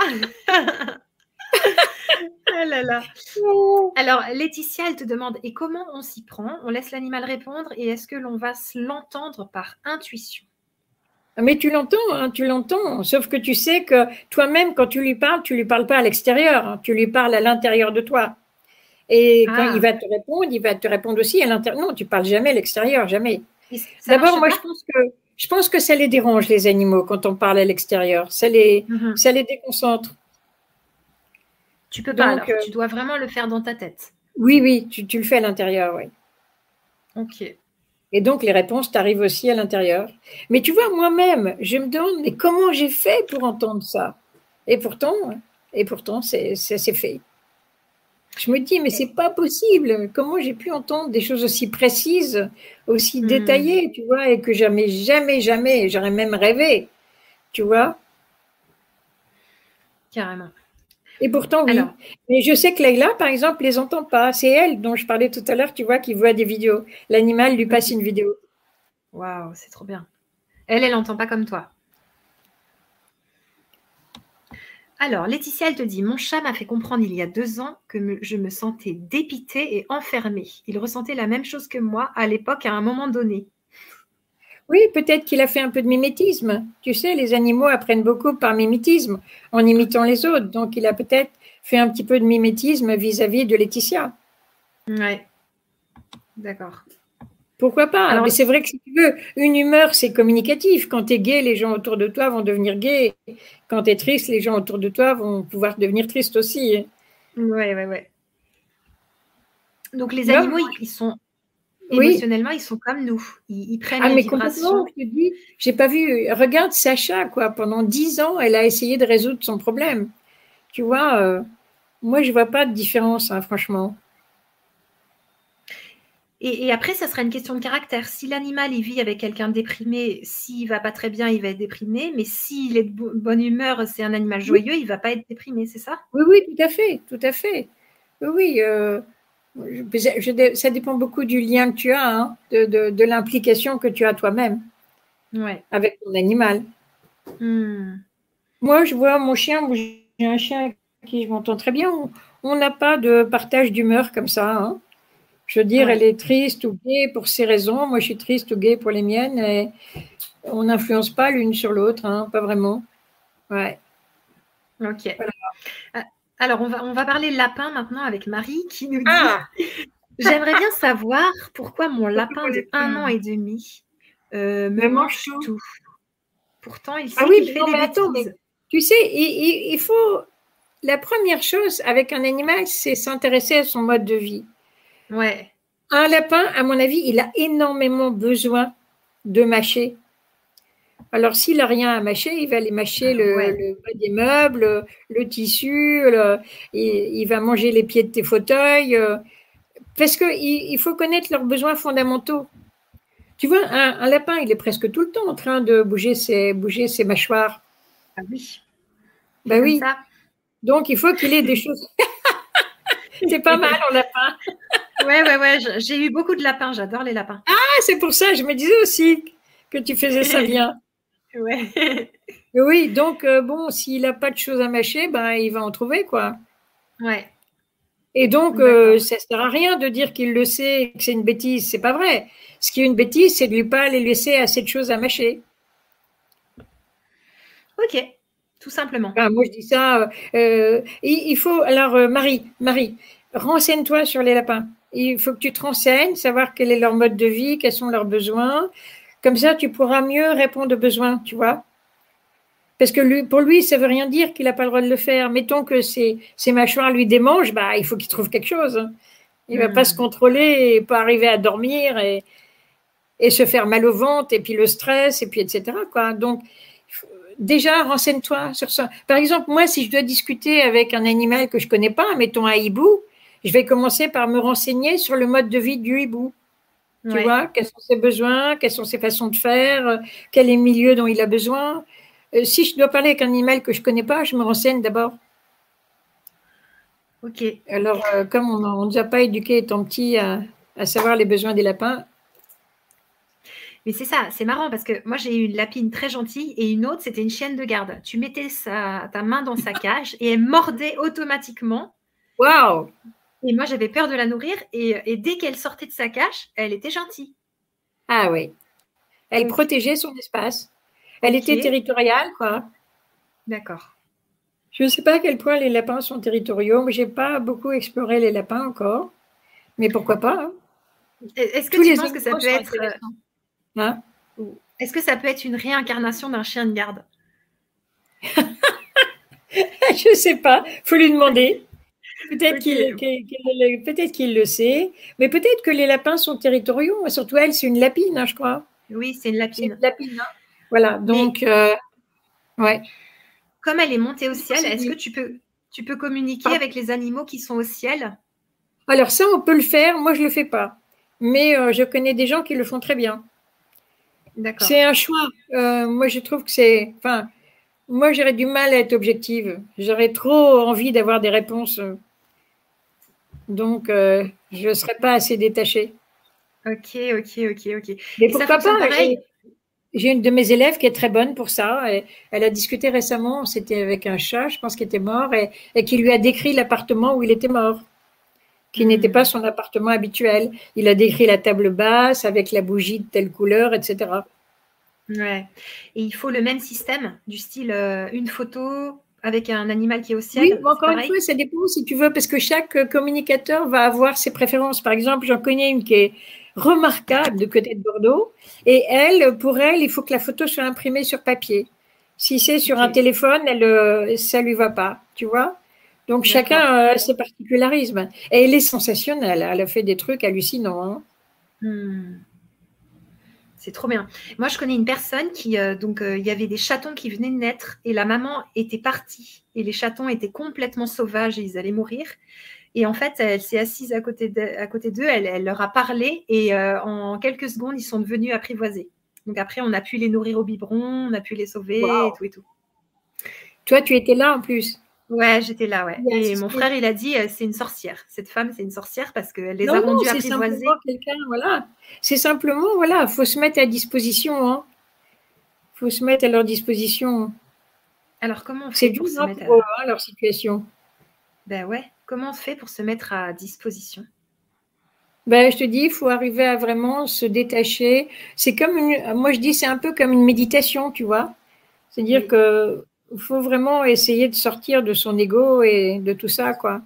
Ah là là. Alors, Laetitia, elle te demande, et comment on s'y prend? On laisse l'animal répondre et est-ce que l'on va se l'entendre par intuition? Mais tu l'entends, hein, tu l'entends. Sauf que tu sais que toi-même, quand tu lui parles, tu lui parles pas à l'extérieur, hein, tu lui parles à l'intérieur de toi. Et quand il Ah, va te répondre, il va te répondre aussi à l'intérieur. Non, tu parles jamais à l'extérieur, jamais. et ça D'abord, marche moi, pas? je pense que je pense que ça les dérange les animaux quand on parle à l'extérieur. Ça les Mhm. ça les déconcentre. Tu peux pas Donc alors, euh, tu dois vraiment le faire dans ta tête. oui, oui, tu, tu le fais à l'intérieur, oui. Ok. Et donc les réponses t'arrivent aussi à l'intérieur. Mais tu vois, moi-même, je me demande mais comment j'ai fait pour entendre ça? Et pourtant, et pourtant, c'est c'est c'est fait. Je me dis mais c'est pas possible. Comment j'ai pu entendre des choses aussi précises, aussi Hmm, détaillées, tu vois, et que jamais, jamais, jamais, j'aurais même rêvé, tu vois? carrément. Et pourtant, oui. Alors, Mais je sais que Leïla, par exemple, les entend pas. C'est elle dont je parlais tout à l'heure, tu vois, qui voit des vidéos. L'animal lui passe ok. une vidéo. Waouh, c'est trop bien. Elle, elle n'entend pas comme toi. Alors, Laetitia, elle te dit, mon chat m'a fait comprendre il y a deux ans que me- je me sentais dépitée et enfermée. Il ressentait la même chose que moi à l'époque à un moment donné. Oui, peut-être qu'il a fait un peu de mimétisme. Tu sais, les animaux apprennent beaucoup par mimétisme, en imitant les autres. Donc, il a peut-être fait un petit peu de mimétisme vis-à-vis de Laetitia. Ouais, d'accord. Pourquoi pas? Alors, Mais c'est vrai que si tu veux, une humeur, c'est communicatif. Quand tu es gai, les gens autour de toi vont devenir gays. Quand tu es triste, les gens autour de toi vont pouvoir devenir tristes aussi. ouais, ouais, ouais. Donc les Non, animaux, ils, ils sont oui. émotionnellement, ils sont comme nous. Ils, ils prennent Ah, les mais complètement, vibrations. je te dis, j'ai pas vu. Regarde Sacha, quoi. Pendant dix ans, elle a essayé de résoudre son problème. Tu vois, euh, moi, je vois pas de différence, hein, franchement. Et, et après, ça sera une question de caractère. Si l'animal, il vit avec quelqu'un déprimé, s'il va pas très bien, il va être déprimé. Mais s'il est de bo- bonne humeur, c'est un animal Oui, joyeux, il va pas être déprimé, c'est ça? oui, oui, tout à fait, tout à fait. Oui, oui, euh, je- je- ça dépend beaucoup du lien que tu as, hein, de, de, de l'implication que tu as toi-même Ouais. avec ton animal. Hmm. Moi, je vois mon chien, moi, j'ai un chien avec qui je m'entends très bien. On on n'a pas de partage d'humeur comme ça, hein. Je veux dire, elle Ouais. est triste ou gaie pour ses raisons. Moi, je suis triste ou gaie pour les miennes. Et on n'influence pas l'une sur l'autre, hein, pas vraiment. Ouais. Ok. Voilà. Ah, alors, on va, on va parler lapin maintenant avec Marie qui nous dit Ah, j'aimerais bien savoir pourquoi mon lapin pour les de un an femmes. et demi euh, me Me mange mange tout. tout. Pourtant, il Ah sait oui, qu'il mais fait non, des mais attends, mais bêtises. tu sais, il, il- il faut. La première chose avec un animal, c'est s'intéresser à son mode de vie. Ouais. Un lapin, à mon avis, il a énormément besoin de mâcher. Alors, s'il n'a rien à mâcher, il va aller mâcher Alors, le, ouais. le bas des meubles, le tissu, le- il, il va manger les pieds de tes fauteuils. euh, Parce qu'il il faut connaître leurs besoins fondamentaux. Tu vois, un, un lapin, il est presque tout le temps en train de bouger ses, bouger ses mâchoires. Ah oui. Fait Ben comme oui. ça. Donc, il faut qu'il ait des choses. C'est pas mal en lapin. Ouais, ouais, ouais. je- J'ai eu beaucoup de lapins. J'adore les lapins. Ah, c'est pour ça, je me disais aussi que tu faisais ça bien. Ouais. Et oui, donc, euh, bon, s'il n'a pas de choses à mâcher, ben, il va en trouver, quoi. Ouais. Et donc, euh, D'accord. ça ne sert à rien de dire qu'il le sait et que c'est une bêtise. C'est pas vrai. Ce qui est une bêtise, c'est de lui pas les laisser assez de choses à mâcher. Ok. Tout simplement. Enfin, moi, je dis ça. euh, il, il faut. Alors, euh, Marie, Marie, renseigne-toi sur les lapins. Il faut que tu te renseignes, savoir quel est leur mode de vie, quels sont leurs besoins. Comme ça, tu pourras mieux répondre aux besoins, tu vois. Parce que lui, pour lui, ça veut rien dire qu'il n'a pas le droit de le faire. Mettons que ses, ses mâchoires lui démangent, bah, il faut qu'il trouve quelque chose, hein. Il ne va pas se Hmm. contrôler et pas arriver à dormir et, et se faire mal au ventre, et puis le stress, et puis et cetera, quoi. Donc, déjà, renseigne-toi sur ça. Par exemple, moi, si je dois discuter avec un animal que je connais pas, mettons un hibou, je vais commencer par me renseigner sur le mode de vie du hibou. Tu Ouais. vois, quels sont ses besoins, quelles sont ses façons de faire, euh, quel est le milieu dont il a besoin. Euh, si je dois parler avec un animal que je connais pas, je me renseigne d'abord. Ok. Alors, euh, comme on ne nous a pas éduqués étant petits à, à savoir les besoins des lapins, Mais c'est ça, c'est marrant parce que moi j'ai eu une lapine très gentille et une autre c'était une chienne de garde. Tu mettais sa, ta main dans sa cage et elle mordait automatiquement. waouh! Et moi j'avais peur de la nourrir et, et dès qu'elle sortait de sa cage, elle était gentille. Ah oui, elle Donc, protégeait son espace. Elle ok, était territoriale, quoi. d'accord. Je ne sais pas à quel point les lapins sont territoriaux, mais j'ai pas beaucoup exploré les lapins encore. Mais pourquoi pas, hein. Est-ce que Tous tu les penses que ça animaux peut sont être, intéressants. Hein. euh, est-ce que ça peut être une réincarnation d'un chien de garde? Je ne sais pas, faut lui demander. Peut-être qu'il Ok, qu'il- qu'il- peut-être qu'il le sait, mais peut-être que les lapins sont territoriaux. Surtout elle, c'est une lapine, hein, je crois. oui, c'est une C'est une lapine. lapine, hein. Voilà, Mais donc, euh, ouais. comme elle est montée au C'est ciel, est-ce que possible. tu peux, tu peux communiquer avec les animaux qui sont au ciel? Alors ça, on peut le faire. Moi, je le fais pas, mais euh, je connais des gens qui le font très bien. D'accord. C'est un choix. Euh, moi, je trouve que c'est. Enfin, moi, j'aurais du mal à être objective. J'aurais trop envie d'avoir des réponses. Donc, euh, je ne serais pas assez détachée. Ok, ok, ok, ok. Mais Et ça pourquoi fonctionne pas? pareil? J'ai j'ai une de mes élèves qui est très bonne pour ça. Et elle a discuté récemment, c'était avec un chat, je pense, qui était mort, et, et qui lui a décrit l'appartement où il était mort, qui n'était pas Hmm. son appartement habituel. Il a décrit la table basse avec la bougie de telle couleur, et cetera. Ouais. Et il faut le même système, du style euh, une photo avec un animal qui est au Oui, ciel, mais c'est encore une pareil? fois, ça dépend si tu veux, parce que chaque communicateur va avoir ses préférences. Par exemple, j'en connais une qui est remarquable de côté de Bordeaux. Et elle, pour elle, il faut que la photo soit imprimée sur papier. Si c'est sur okay. un téléphone, elle, euh, ça lui va pas, tu vois. Donc chacun a ses particularismes. Et elle est sensationnelle. Elle a fait des trucs hallucinants. Hein. Hmm. C'est trop bien. Moi, je connais une personne qui, euh, donc, euh, il y avait des chatons qui venaient de naître et la maman était partie et les chatons étaient complètement sauvages et ils allaient mourir. Et en fait, elle s'est assise à côté d'eux, elle, elle leur a parlé et euh, en quelques secondes, ils sont devenus apprivoisés. Donc après, on a pu les nourrir au biberon, on a pu les sauver wow. et tout et tout. Toi, tu étais là en plus. Ouais, j'étais là, ouais. Et mon frère, il a dit, c'est une sorcière. Cette femme, c'est une sorcière parce qu'elle les non, a rendus non, apprivoisés. Simplement quelqu'un, voilà. C'est simplement, voilà, il faut se mettre à disposition. Il hein. faut se mettre à leur disposition. Alors, comment on fait C'est pour dur se hein, mettre pour à... eux, hein, leur situation. Ben ouais, comment on fait pour se mettre à disposition? Ben, je te dis, il faut arriver à vraiment se détacher. C'est comme une, moi je dis, c'est un peu comme une méditation, tu vois. C'est-à-dire oui. que il faut vraiment essayer de sortir de son ego et de tout ça, quoi.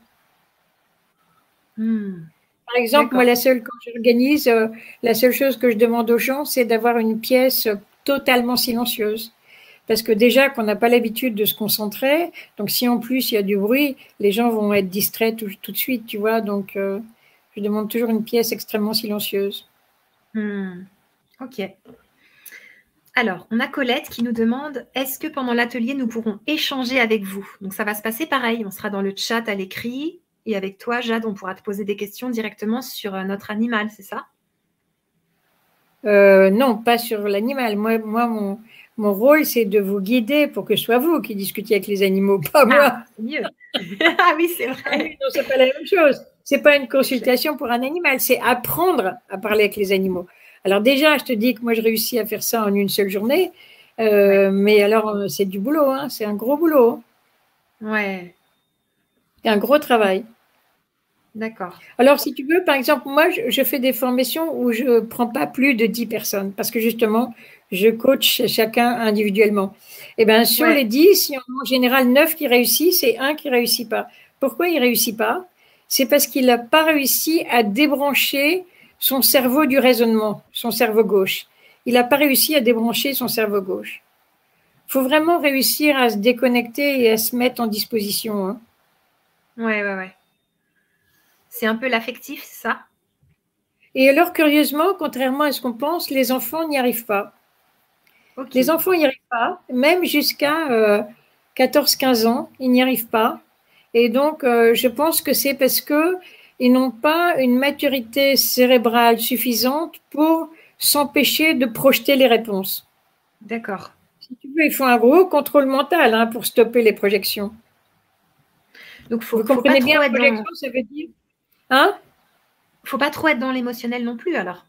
Hmm. Par exemple, moi, la seule, quand j'organise, euh, la seule chose que je demande aux gens, c'est d'avoir une pièce totalement silencieuse. Parce que déjà qu'on n'a pas l'habitude de se concentrer, donc si en plus il y a du bruit, les gens vont être distraits tout, tout de suite, tu vois. Donc, euh, je demande toujours une pièce extrêmement silencieuse. Hmm. Ok. Alors, on a Colette qui nous demande, est-ce que pendant l'atelier, nous pourrons échanger avec vous? Donc, ça va se passer pareil. On sera dans le chat à l'écrit. Et avec toi, Jade, on pourra te poser des questions directement sur notre animal, c'est ça? euh, Non, pas sur l'animal. Moi, moi mon, mon rôle, c'est de vous guider pour que ce soit vous qui discutiez avec les animaux, pas moi. Ah, c'est mieux. Ah oui, c'est vrai. Ah oui, non, c'est pas la même chose. C'est pas une consultation pour un animal, c'est apprendre à parler avec les animaux. Alors déjà, je te dis que moi, je réussis à faire ça en une seule journée. Euh, ouais. Mais alors, c'est du boulot, hein, c'est un gros boulot. Ouais. C'est un gros travail. D'accord. Alors, si tu veux, par exemple, moi, je, je fais des formations où je ne prends pas plus de dix personnes parce que justement, je coach chacun individuellement. Et bien, sur ouais. les dix, il y en a en général neuf qui réussissent et un qui ne réussit pas. Pourquoi il ne réussit pas? C'est parce qu'il n'a pas réussi à débrancher son cerveau du raisonnement, son cerveau gauche. Il n'a pas réussi à débrancher son cerveau gauche. Il faut vraiment réussir à se déconnecter et à se mettre en disposition. Hein. Ouais, ouais, ouais. C'est un peu l'affectif, c'est ça? Et alors, curieusement, contrairement à ce qu'on pense, les enfants n'y arrivent pas. Okay. Les enfants n'y arrivent pas, même jusqu'à euh, quatorze quinze ans, ils n'y arrivent pas. Et donc, euh, je pense que c'est parce qu'ils n'ont pas une maturité cérébrale suffisante pour s'empêcher de projeter les réponses. D'accord. Si tu veux, il faut un gros contrôle mental hein, pour stopper les projections. Donc, faut, vous faut comprenez pas bien, trop projection, dans... ça veut dire hein? Faut pas trop être dans l'émotionnel non plus, alors.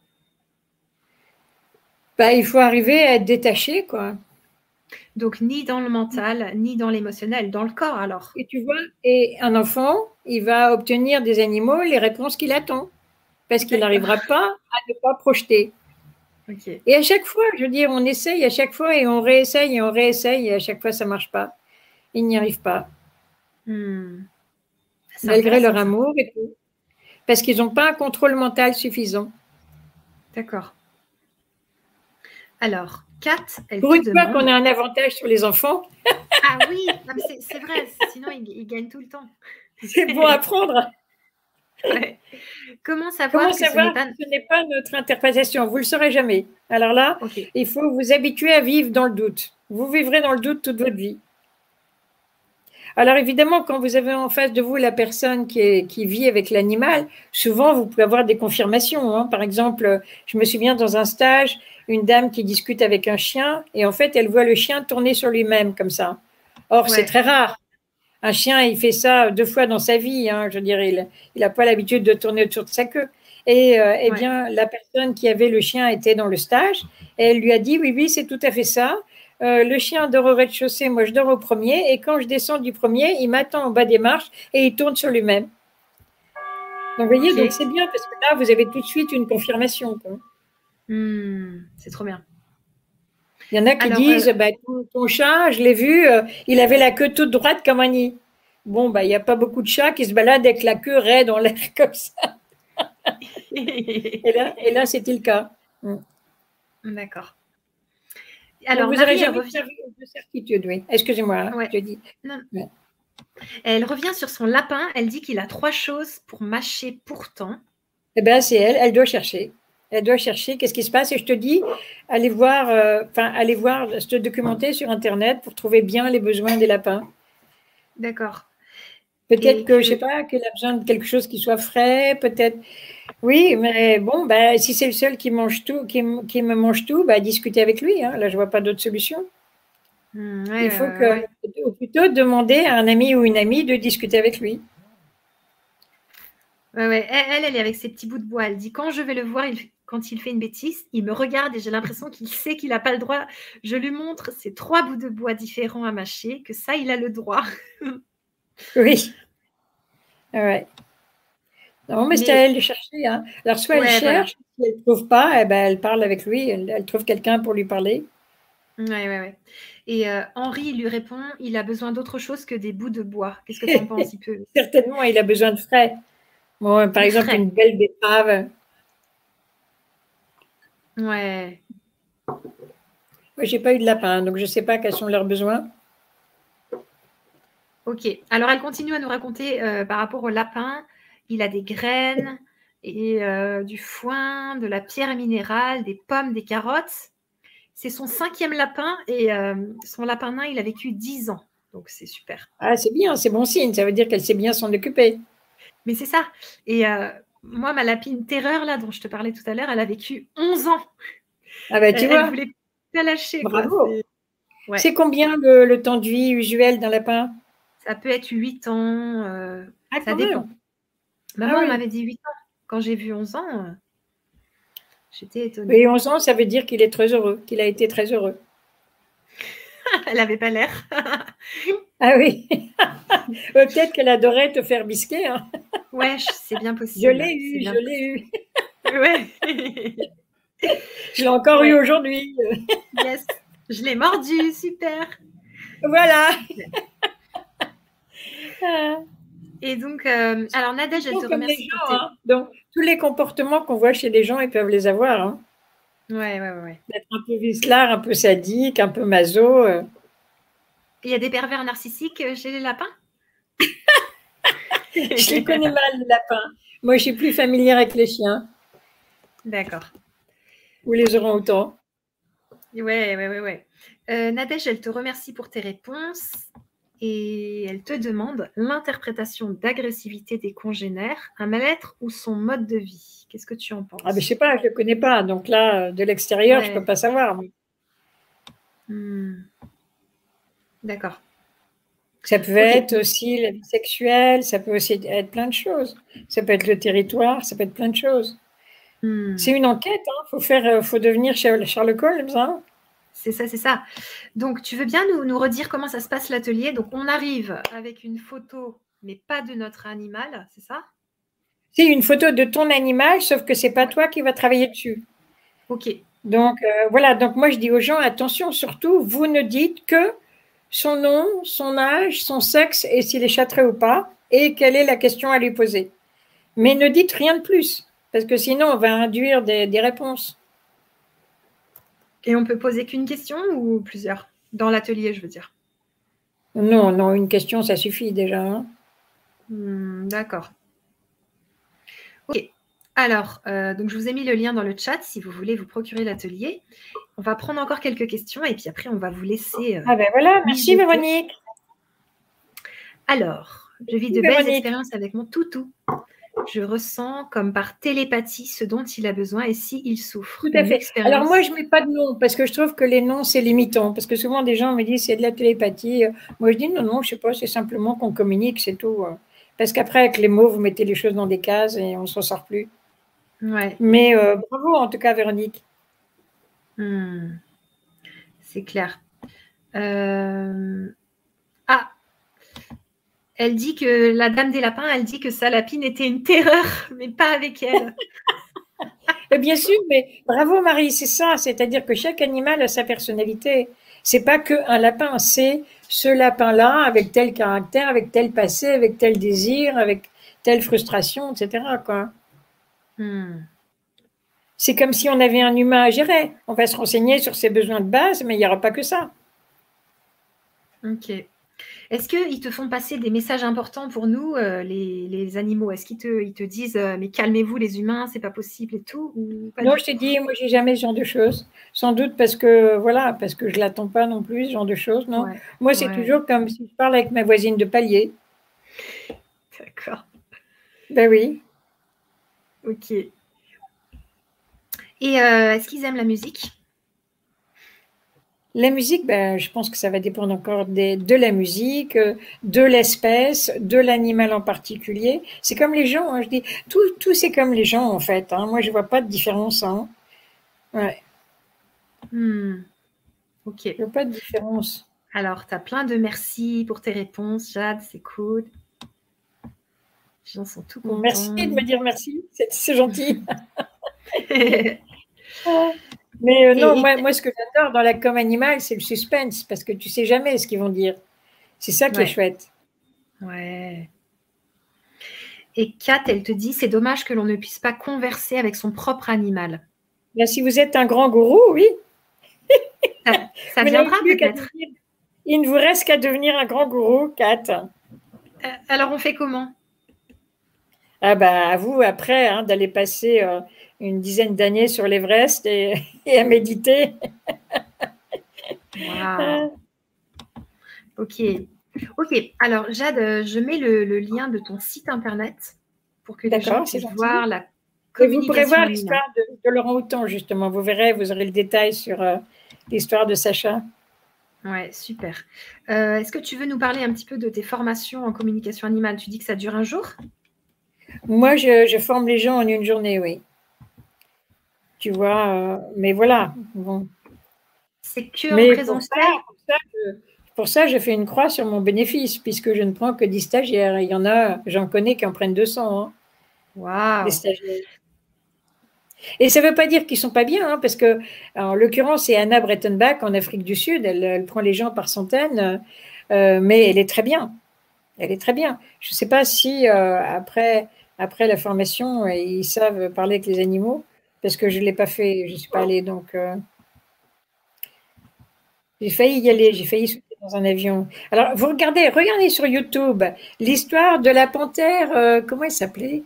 Bah, il faut arriver à être détaché, quoi. Donc, ni dans le mental, ni dans l'émotionnel, dans le corps, alors. Et tu vois, et un enfant, il va obtenir des animaux les réponses qu'il attend, parce qu'il n'arrivera pas à ne pas projeter. Okay. Et à chaque fois, je veux dire, on essaye à chaque fois et on réessaye et on réessaye et à chaque fois, ça ne marche pas. Ils n'y arrivent pas. Hmm. Malgré leur amour et tout. Parce qu'ils n'ont pas un contrôle mental suffisant. D'accord. Alors, Kat, elle Pour te une demande... fois qu'on a un avantage sur les enfants. Ah oui, c'est vrai, sinon ils, ils gagnent tout le temps. C'est bon à apprendre. Ouais. Comment savoir Comment que savoir ce n'est pas... que ce n'est pas notre interprétation? Vous ne le saurez jamais. Alors là, okay. il faut vous habituer à vivre dans le doute. Vous vivrez dans le doute toute votre vie. Alors évidemment, quand vous avez en face de vous la personne qui, est, qui vit avec l'animal, souvent vous pouvez avoir des confirmations. Hein. Par exemple, je me souviens dans un stage, une dame qui discute avec un chien et en fait, elle voit le chien tourner sur lui-même comme ça. Or, ouais. c'est très rare. Un chien, il fait ça deux fois dans sa vie. Hein, je dirais, il n'a pas l'habitude de tourner autour de sa queue. Et euh, eh ouais. bien, la personne qui avait le chien était dans le stage et elle lui a dit, oui, oui, c'est tout à fait ça. Euh, le chien dort au rez-de-chaussée, moi je dors au premier, et quand je descends du premier, il m'attend en bas des marches et il tourne sur lui-même. Donc, vous voyez, okay. donc c'est bien parce que là, vous avez tout de suite une confirmation. Mmh, c'est trop bien. Il y en a qui Alors, disent, euh... bah, ton, ton chat, je l'ai vu, euh, il avait la queue toute droite comme un nid. Bon, bah, il n'y a pas beaucoup de chats qui se baladent avec la queue raide dans l'air comme ça. Et là, et là c'était le cas. Mm. D'accord. Alors, Alors, vous n'aurez Marie, elle jamais revient. de certitude, oui. Excusez-moi, hein, Ouais. je te dis. Non. Ouais. Elle revient sur son lapin. Elle dit qu'il a trois choses pour mâcher pourtant. Eh bien, c'est elle, elle doit chercher. Elle doit chercher qu'est-ce qui se passe. Et je te dis, allez voir, euh, enfin, allez voir, se documenter sur Internet pour trouver bien les besoins des lapins. D'accord. Peut-être Et que, que- je sais pas, qu'elle a besoin de quelque chose qui soit frais, peut-être. Oui, mais bon, ben, si c'est le seul qui mange tout, qui, m- qui me mange tout, ben, discutez avec lui. Hein. Là, je vois pas d'autre solution. Hmm, ouais, Il faut ouais, que, ouais. ou plutôt demander à un ami ou une amie de discuter avec lui. Ouais, ouais. Elle, elle, elle est avec ses petits bouts de bois. Elle dit, quand je vais le voir, il- quand il fait une bêtise, il me regarde et j'ai l'impression qu'il sait qu'il n'a pas le droit. Je lui montre ces trois bouts de bois différents à mâcher, que ça, il a le droit. Oui. Ouais. Non, mais c'est à Mais elle de chercher. Hein. Alors, soit elle ouais, voilà. cherche, si elle ne trouve pas, eh ben, elle parle avec lui, elle, elle trouve quelqu'un pour lui parler. Ouais, ouais, ouais. Et euh, Henri lui répond, il a besoin d'autre chose que des bouts de bois. Qu'est-ce que tu en penses? Il peut Certainement, il a besoin de frais. Bon, par de exemple, frais. une belle betterave. Ouais. Moi, j'ai pas eu de lapin, donc je ne sais pas quels sont leurs besoins. Ok. Alors, elle continue à nous raconter euh, par rapport au lapin. Il a des graines et euh, du foin, de la pierre minérale, des pommes, des carottes. C'est son cinquième lapin et euh, son lapin nain, il a vécu dix ans. Donc, c'est super. Ah, c'est bien, c'est bon signe. Ça veut dire qu'elle sait bien s'en occuper. Mais c'est ça. Et euh, moi, ma lapine terreur, là, dont je te parlais tout à l'heure, elle a vécu onze ans. Ah ben, tu Elle, elle vois, voulait pas lâcher, quoi. bravo. C'est ouais. C'est combien le, le temps de vie usuel d'un lapin? Ça peut être huit ans. euh, Ah, ça quand même. dépend. Bah, Ah moi, on oui. m'avait dit huit ans. Quand j'ai vu onze ans, euh, j'étais étonnée. Et onze ans, ça veut dire qu'il est très heureux, qu'il a été très heureux. Elle avait pas l'air. Ah oui. Euh, Peut-être qu'elle adorait te faire bisquer. Hein. Ouais, je- c'est bien Je possible. l'ai C'est eu, je bien l'ai eu. possible. Ouais. Je l'ai encore eu Ouais. aujourd'hui. Yes. Je l'ai mordu. Super. Voilà. Ah, Et donc, euh, alors Nadège, ils elle sont te comme les remercie pour gens. tes. Hein. Donc, tous les comportements qu'on voit chez les gens, ils peuvent les avoir. Hein. Ouais, ouais, ouais, ouais. D'être un peu vicelard, un peu sadique, un peu maso. euh. Il y a des pervers narcissiques euh, chez les lapins? Je les connais mal, les lapins. Moi, je suis plus familière avec les chiens D'accord. ou les orang-outans. Ouais, ouais, ouais, ouais. Euh, Nadège, elle te remercie pour tes réponses et elle te demande l'interprétation d'agressivité des congénères, un mal-être ou son mode de vie. Qu'est-ce que tu en Ah, ben, je penses? sais pas, je le connais pas. Donc là, de l'extérieur, je Ouais. peux pas savoir. Hmm. D'accord. Ça peut Ok. être aussi la vie sexuelle, ça peut aussi être plein de choses. Ça peut être le territoire, ça peut être plein de choses. Hmm. C'est une enquête, hein. Faut faire, euh, faut devenir Sher- Sherlock Holmes, hein. C'est ça, c'est ça. Donc, tu veux bien nous, nous redire comment ça se passe l'atelier? Donc, on arrive avec une photo, mais pas de notre animal, c'est ça? C'est une photo de ton animal, sauf que c'est pas Ouais. toi qui vas travailler dessus. Ok. Donc euh, voilà, donc moi je dis aux gens, attention, surtout, vous ne dites que son nom, son âge, son sexe et s'il est châtré ou pas, et quelle est la question à lui poser. Mais ne dites rien de plus, parce que sinon on va induire des, des réponses. Et on peut poser qu'une question ou plusieurs? Dans l'atelier, je veux dire. Non, non, une question, ça suffit déjà. Hein. Hmm, d'accord. Ok. Alors, euh, donc je vous ai mis le lien dans le chat si vous voulez vous procurer l'atelier. On va prendre encore quelques questions et puis après on va vous laisser. Euh, Ah ben voilà, merci mijoter. Véronique. Alors, je vis Merci, de belles Véronique. expériences avec mon toutou. Je ressens comme par télépathie ce dont il a besoin et s'il il souffre. Tout à Une fait. expérience. Alors moi, je ne mets pas de nom parce que je trouve que les noms, c'est limitant. Parce que souvent, des gens me disent c'est de la télépathie. Moi, je dis non, non, je ne sais pas, c'est simplement qu'on communique, c'est tout. Parce qu'après, avec les mots, vous mettez les choses dans des cases et on ne s'en sort plus. Ouais. Mais euh, bravo en tout cas, Véronique. Hmm. C'est clair. Euh... Ah, elle dit que la dame des lapins, elle dit que sa lapine était une terreur, mais pas avec elle. Et bien sûr, mais bravo Marie, c'est ça. C'est-à-dire que chaque animal a sa personnalité. C'est pas qu'un lapin, c'est ce lapin-là avec tel caractère, avec tel passé, avec tel désir, avec telle frustration, et cetera. Quoi. Hmm. C'est comme si on avait un humain à gérer. On va se renseigner sur ses besoins de base, mais il n'y aura pas que ça. Ok. Est-ce qu'ils te font passer des messages importants pour nous, euh, les, les animaux? Est-ce qu'ils te, ils te disent euh, mais calmez-vous les humains, c'est pas possible et tout ou pas Non, du je t'ai tout? dit, moi, j'ai jamais ce genre de choses. Sans doute parce que, voilà, parce que je l'attends pas non plus, ce genre de choses, non. Ouais, Moi, c'est ouais, toujours comme si je parle avec ma voisine de palier. d'accord. Ben oui. Ok. Et euh, est-ce qu'ils aiment la musique? La musique, ben, je pense que ça va dépendre encore des, de la musique, euh, de l'espèce, de l'animal en particulier. C'est comme les gens, hein, je dis, tout, tout c'est comme les gens en fait. Hein. Moi, je vois pas de différence. Hein. Ouais, Hmm. Ok. je vois pas de différence. Alors, tu as plein de merci pour tes réponses, Jade, c'est cool. Les gens sont tout Merci contents. de me dire merci, c'est c'est gentil. et, Mais euh, non, et- moi, moi, ce que j'adore dans la com animale, c'est le suspense, parce que tu sais jamais ce qu'ils vont dire. C'est ça qui est ouais, chouette. ouais. Et Kat, elle te dit, c'est dommage que l'on ne puisse pas converser avec son propre animal. Là, si vous êtes un grand gourou, oui, Ça, ça vous n'avez viendra plus qu'à peut-être. devenir, il ne vous reste qu'à devenir un grand gourou, Kat. Euh, alors, on fait comment? Ah bah, à vous, après, hein, d'aller passer euh, une dizaine d'années sur l'Everest et, et à méditer. Waouh. Ok. Ok. Alors, Jade, euh, je mets le, le lien de ton site internet pour que les gens D'accord, c'est puissent gentil. voir la Et vous pourrez communication voir animale. l'histoire de, de Laurent Houtan, justement. Vous verrez, vous aurez le détail sur euh, l'histoire de Sacha. Ouais, super. Euh, est-ce que tu veux nous parler un petit peu de tes formations en communication animale? Tu dis que ça dure un jour? Moi, je, je forme les gens en une journée, oui. Tu vois, euh, mais voilà. Bon. C'est que en Mais pour ça, présentiel? pour ça, je, pour ça, je fais une croix sur mon bénéfice, puisque je ne prends que dix stagiaires. Il y en a, j'en connais qui en prennent deux cents, hein, des Waouh. stagiaires. Et ça ne veut pas dire qu'ils sont pas bien, hein, parce que, en l'occurrence, c'est Anna Brettenbach en Afrique du Sud. Elle, elle prend les gens par centaines, euh, mais elle est très bien. Elle est très bien. Je ne sais pas si euh, après, après la formation, ils savent parler avec les animaux, parce que je ne l'ai pas fait, je ne suis pas allée. Donc, euh, j'ai failli y aller, j'ai failli sauter dans un avion. Alors, vous regardez, regardez sur YouTube l'histoire de la panthère, euh, comment elle s'appelait?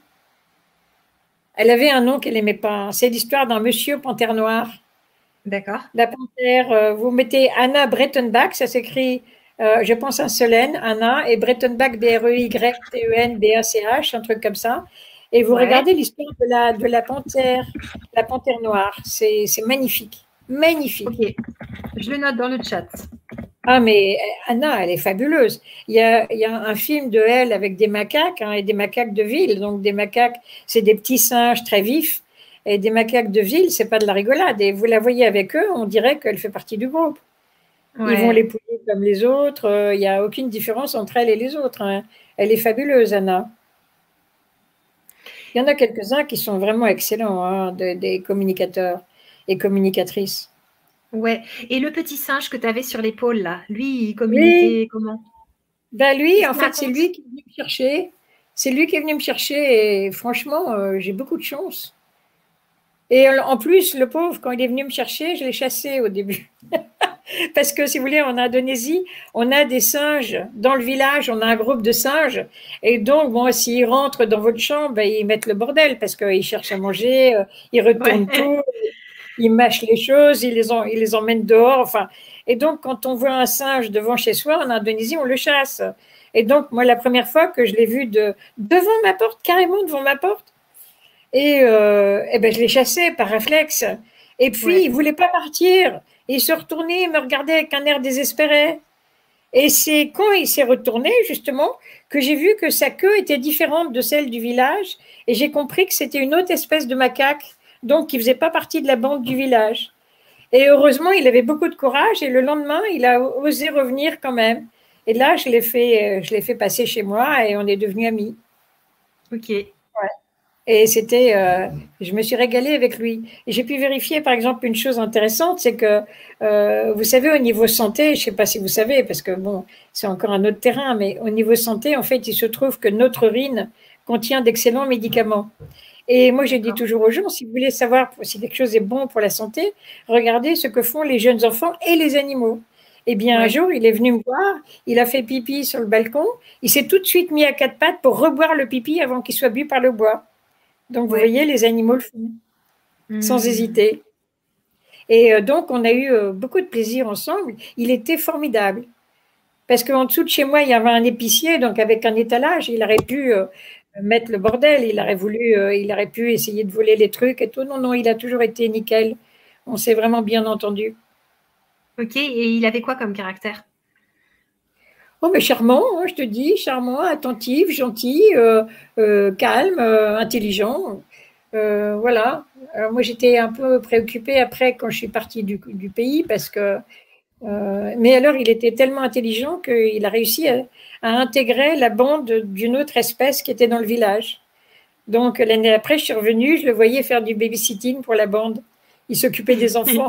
Elle avait un nom qu'elle n'aimait pas. C'est l'histoire d'un monsieur panthère noire. D'accord. La panthère, euh, vous mettez Anna Brettenbach, ça s'écrit, euh, je pense, un seul N, Anna, et Brettenbach, B R E Y T E N B A C H, un truc comme ça. Et vous Ouais. regardez l'histoire de la, de la panthère, la panthère noire. C'est c'est magnifique. Magnifique. Ok. Je le note dans le chat. Ah, mais Anna, elle est fabuleuse. Il y a, il y a un film de elle avec des macaques, hein, et des macaques de ville. Donc, des macaques, c'est des petits singes très vifs. Et des macaques de ville, c'est pas de la rigolade. Et vous la voyez avec eux, on dirait qu'elle fait partie du groupe. Ils vont les Ouais. pouiller comme les autres. euh, Il n'y a aucune différence entre elle et les autres. Hein. Elle est fabuleuse, Anna. Il y en a quelques-uns qui sont vraiment excellents, hein, de- des communicateurs et communicatrices. Ouais. Et le petit singe que tu avais sur l'épaule, là, lui, il Oui, communiquait comment? ben lui, Qu'est-ce en qu'il fait, c'est raconte? lui qui est venu me chercher. C'est lui qui est venu me chercher et franchement, euh, j'ai beaucoup de chance. Et euh, en plus, le pauvre, quand il est venu me chercher, je l'ai chassé au début. Parce que, si vous voulez, en Indonésie, on a des singes. Dans le village, on a un groupe de singes. Et donc, bon, s'ils rentrent dans votre chambre, ben, ils mettent le bordel parce qu'ils cherchent à manger, euh, ils retournent Ouais. tout, ils mâchent les choses, ils les, en- ils les emmènent dehors. Enfin, et donc, quand on voit un singe devant chez soi, en Indonésie, on le chasse. Et donc, moi, la première fois que je l'ai vu de, devant ma porte, carrément devant ma porte, et, euh, eh ben, je l'ai chassé par réflexe. Et puis, il Ouais. ne voulait pas partir. Il se retournait, il me regardait avec un air désespéré. Et c'est quand il s'est retourné, justement, que j'ai vu que sa queue était différente de celle du village. Et j'ai compris que c'était une autre espèce de macaque, donc qui ne faisait pas partie de la bande du village. Et heureusement, il avait beaucoup de courage. Et le lendemain, il a osé revenir quand même. Et là, je l'ai fait, je l'ai fait passer chez moi et on est devenus amis. Ok. Et c'était, euh, je me suis régalée avec lui. Et j'ai pu vérifier, par exemple, une chose intéressante, c'est que, euh, vous savez, au niveau santé, je ne sais pas si vous savez, parce que bon, c'est encore un autre terrain, mais au niveau santé, en fait, il se trouve que notre urine contient d'excellents médicaments. Et moi, je dis toujours aux gens, si vous voulez savoir si quelque chose est bon pour la santé, regardez ce que font les jeunes enfants et les animaux. Eh bien, ouais. Un jour, il est venu me voir, il a fait pipi sur le balcon, il s'est tout de suite mis à quatre pattes pour reboire le pipi avant qu'il soit bu par le bois. Donc, vous ouais. voyez, les animaux le font, mmh. sans hésiter. Et euh, donc, on a eu euh, beaucoup de plaisir ensemble. Il était formidable. Parce qu'en dessous de chez moi, il y avait un épicier, donc avec un étalage, il aurait pu euh, mettre le bordel, il aurait voulu, euh, il aurait pu essayer de voler les trucs et tout. Non, non, il a toujours été nickel. On s'est vraiment bien entendu. Ok, et il avait quoi comme caractère? Oh, mais charmant, hein, je te dis, charmant, attentif, gentil, euh, euh, calme, euh, intelligent. Euh, voilà. Alors, moi, j'étais un peu préoccupée après quand je suis partie du, du pays parce que Euh, mais alors, il était tellement intelligent qu'il a réussi à, à intégrer la bande d'une autre espèce qui était dans le village. Donc, l'année après, je suis revenue, je le voyais faire du babysitting pour la bande. Il s'occupait des enfants.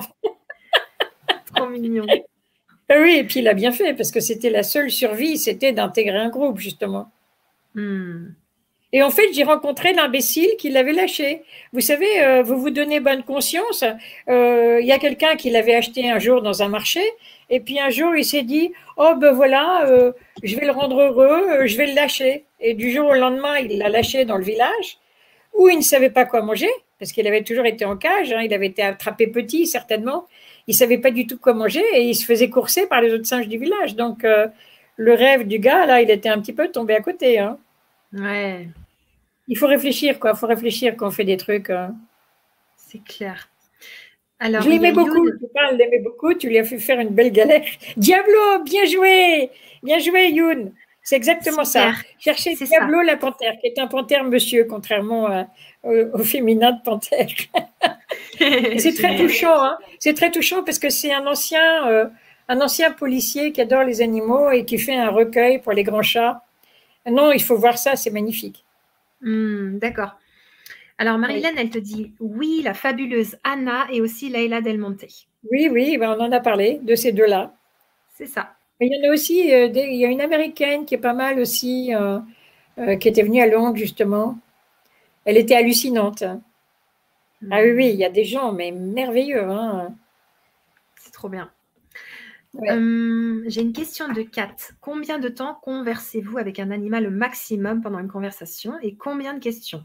Trop mignon. Oui, et puis il a bien fait, parce que c'était la seule survie, c'était d'intégrer un groupe, justement. Mm. Et en fait, j'ai rencontré l'imbécile qui l'avait lâché. Vous savez, euh, vous vous donnez bonne conscience. Euh, il y a quelqu'un qui l'avait acheté un jour dans un marché, et puis un jour, il s'est dit, oh ben voilà, euh, je vais le rendre heureux, euh, je vais le lâcher. Et du jour au lendemain, il l'a lâché dans le village, où il ne savait pas quoi manger, parce qu'il avait toujours été en cage, hein, il avait été attrapé petit, certainement. Il ne savait pas du tout quoi manger, et il se faisait courser par les autres singes du village. Donc, euh, le rêve du gars, là, il était un petit peu tombé à côté, hein. Ouais. Il faut réfléchir, quoi. Il faut réfléchir quand on fait des trucs. Hein. C'est clair. Alors, je l'aimais beaucoup. Youn. Tu parles, l'aimais beaucoup. Tu lui as fait faire une belle galère. Diablo, bien joué. Bien joué, Youn. C'est exactement Super. ça. Cherchez Diablo ça. la panthère, qui est un panthère monsieur, contrairement à, au, au féminin de panthère. c'est très touchant. Hein. C'est très touchant parce que c'est un ancien, euh, un ancien policier qui adore les animaux et qui fait un recueil pour les grands chats. Non, il faut voir ça, c'est magnifique. Mmh, d'accord. Alors, Marilyn, oui. elle te dit oui, la fabuleuse Anna et aussi Leila Del Monte. Oui, oui, ben on en a parlé de ces deux-là. C'est ça. Mais il y en a aussi, euh, des, il y a une américaine qui est pas mal aussi, euh, euh, qui était venue à Londres, justement. Elle était hallucinante. Mmh. Ah oui, oui, il y a des gens, mais merveilleux. Hein. C'est trop bien. Ouais. Hum, j'ai une question de Kat. Combien de temps conversez-vous avec un animal au maximum pendant une conversation et combien de questions?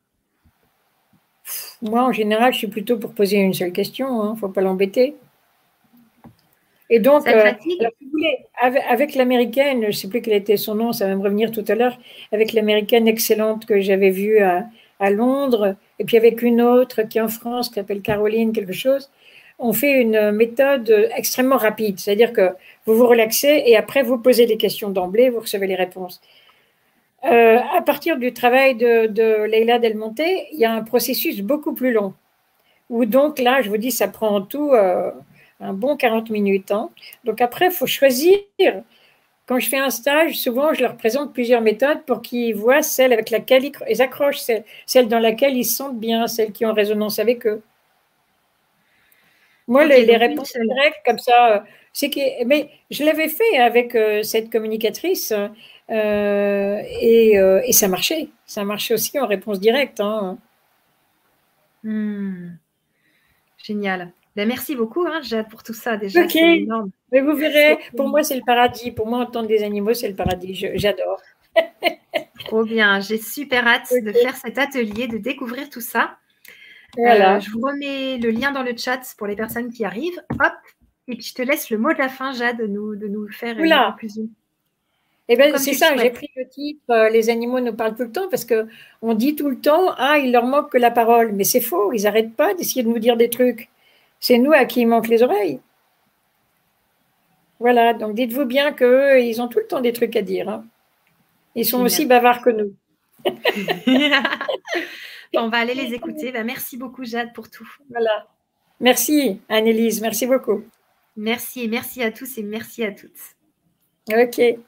Moi, en général, je suis plutôt pour poser une seule question. Il hein, ne faut pas l'embêter. Et donc, euh, alors, si vous voulez, avec, avec l'américaine, je ne sais plus quel était son nom, ça va me revenir tout à l'heure, avec l'américaine excellente que j'avais vue à, à Londres, et puis avec une autre qui est en France, qui s'appelle Caroline quelque chose, on fait une méthode extrêmement rapide, c'est-à-dire que vous vous relaxez et après vous posez des questions d'emblée, vous recevez les réponses. Euh, à partir du travail de, de Leila Del Monte, il y a un processus beaucoup plus long, où donc là, je vous dis, ça prend en tout euh, un bon quarante minutes. Hein. Donc après, il faut choisir. Quand je fais un stage, souvent, je leur présente plusieurs méthodes pour qu'ils voient celle avec laquelle ils accrochent, celle, celle dans laquelle ils se sentent bien, celle qui est en résonance avec eux. Moi, okay, les, les réponses directes comme ça, c'est que, mais je l'avais fait avec euh, cette communicatrice euh, et, euh, et ça marchait. Ça marchait aussi en réponse directe. Hein. Mmh. Génial. Ben, merci beaucoup, hein, Jade, pour tout ça. Déjà, okay. c'est énorme. Mais vous verrez, pour moi, c'est le paradis. Pour moi, entendre des animaux, c'est le paradis. Je, j'adore. Trop bien. J'ai super hâte okay. de faire cet atelier, de découvrir tout ça. Voilà. Euh, je vous remets le lien dans le chat pour les personnes qui arrivent. Hop. Et puis, je te laisse le mot de la fin, Jade, de nous, de nous faire Oula. une conclusion. Eh ben, c'est ça, j'ai pris le titre euh, Les animaux nous parlent tout le temps parce qu'on dit tout le temps, ah, il leur manque que la parole. Mais c'est faux, ils n'arrêtent pas d'essayer de nous dire des trucs. C'est nous à qui il manque les oreilles. Voilà, donc dites-vous bien qu'eux, ils ont tout le temps des trucs à dire. Hein. Ils sont Génial. Aussi bavards que nous. On va aller les écouter. Ben, merci beaucoup, Jade, pour tout. Voilà. Merci, Annelise. Merci beaucoup. Merci et merci à tous et merci à toutes. OK.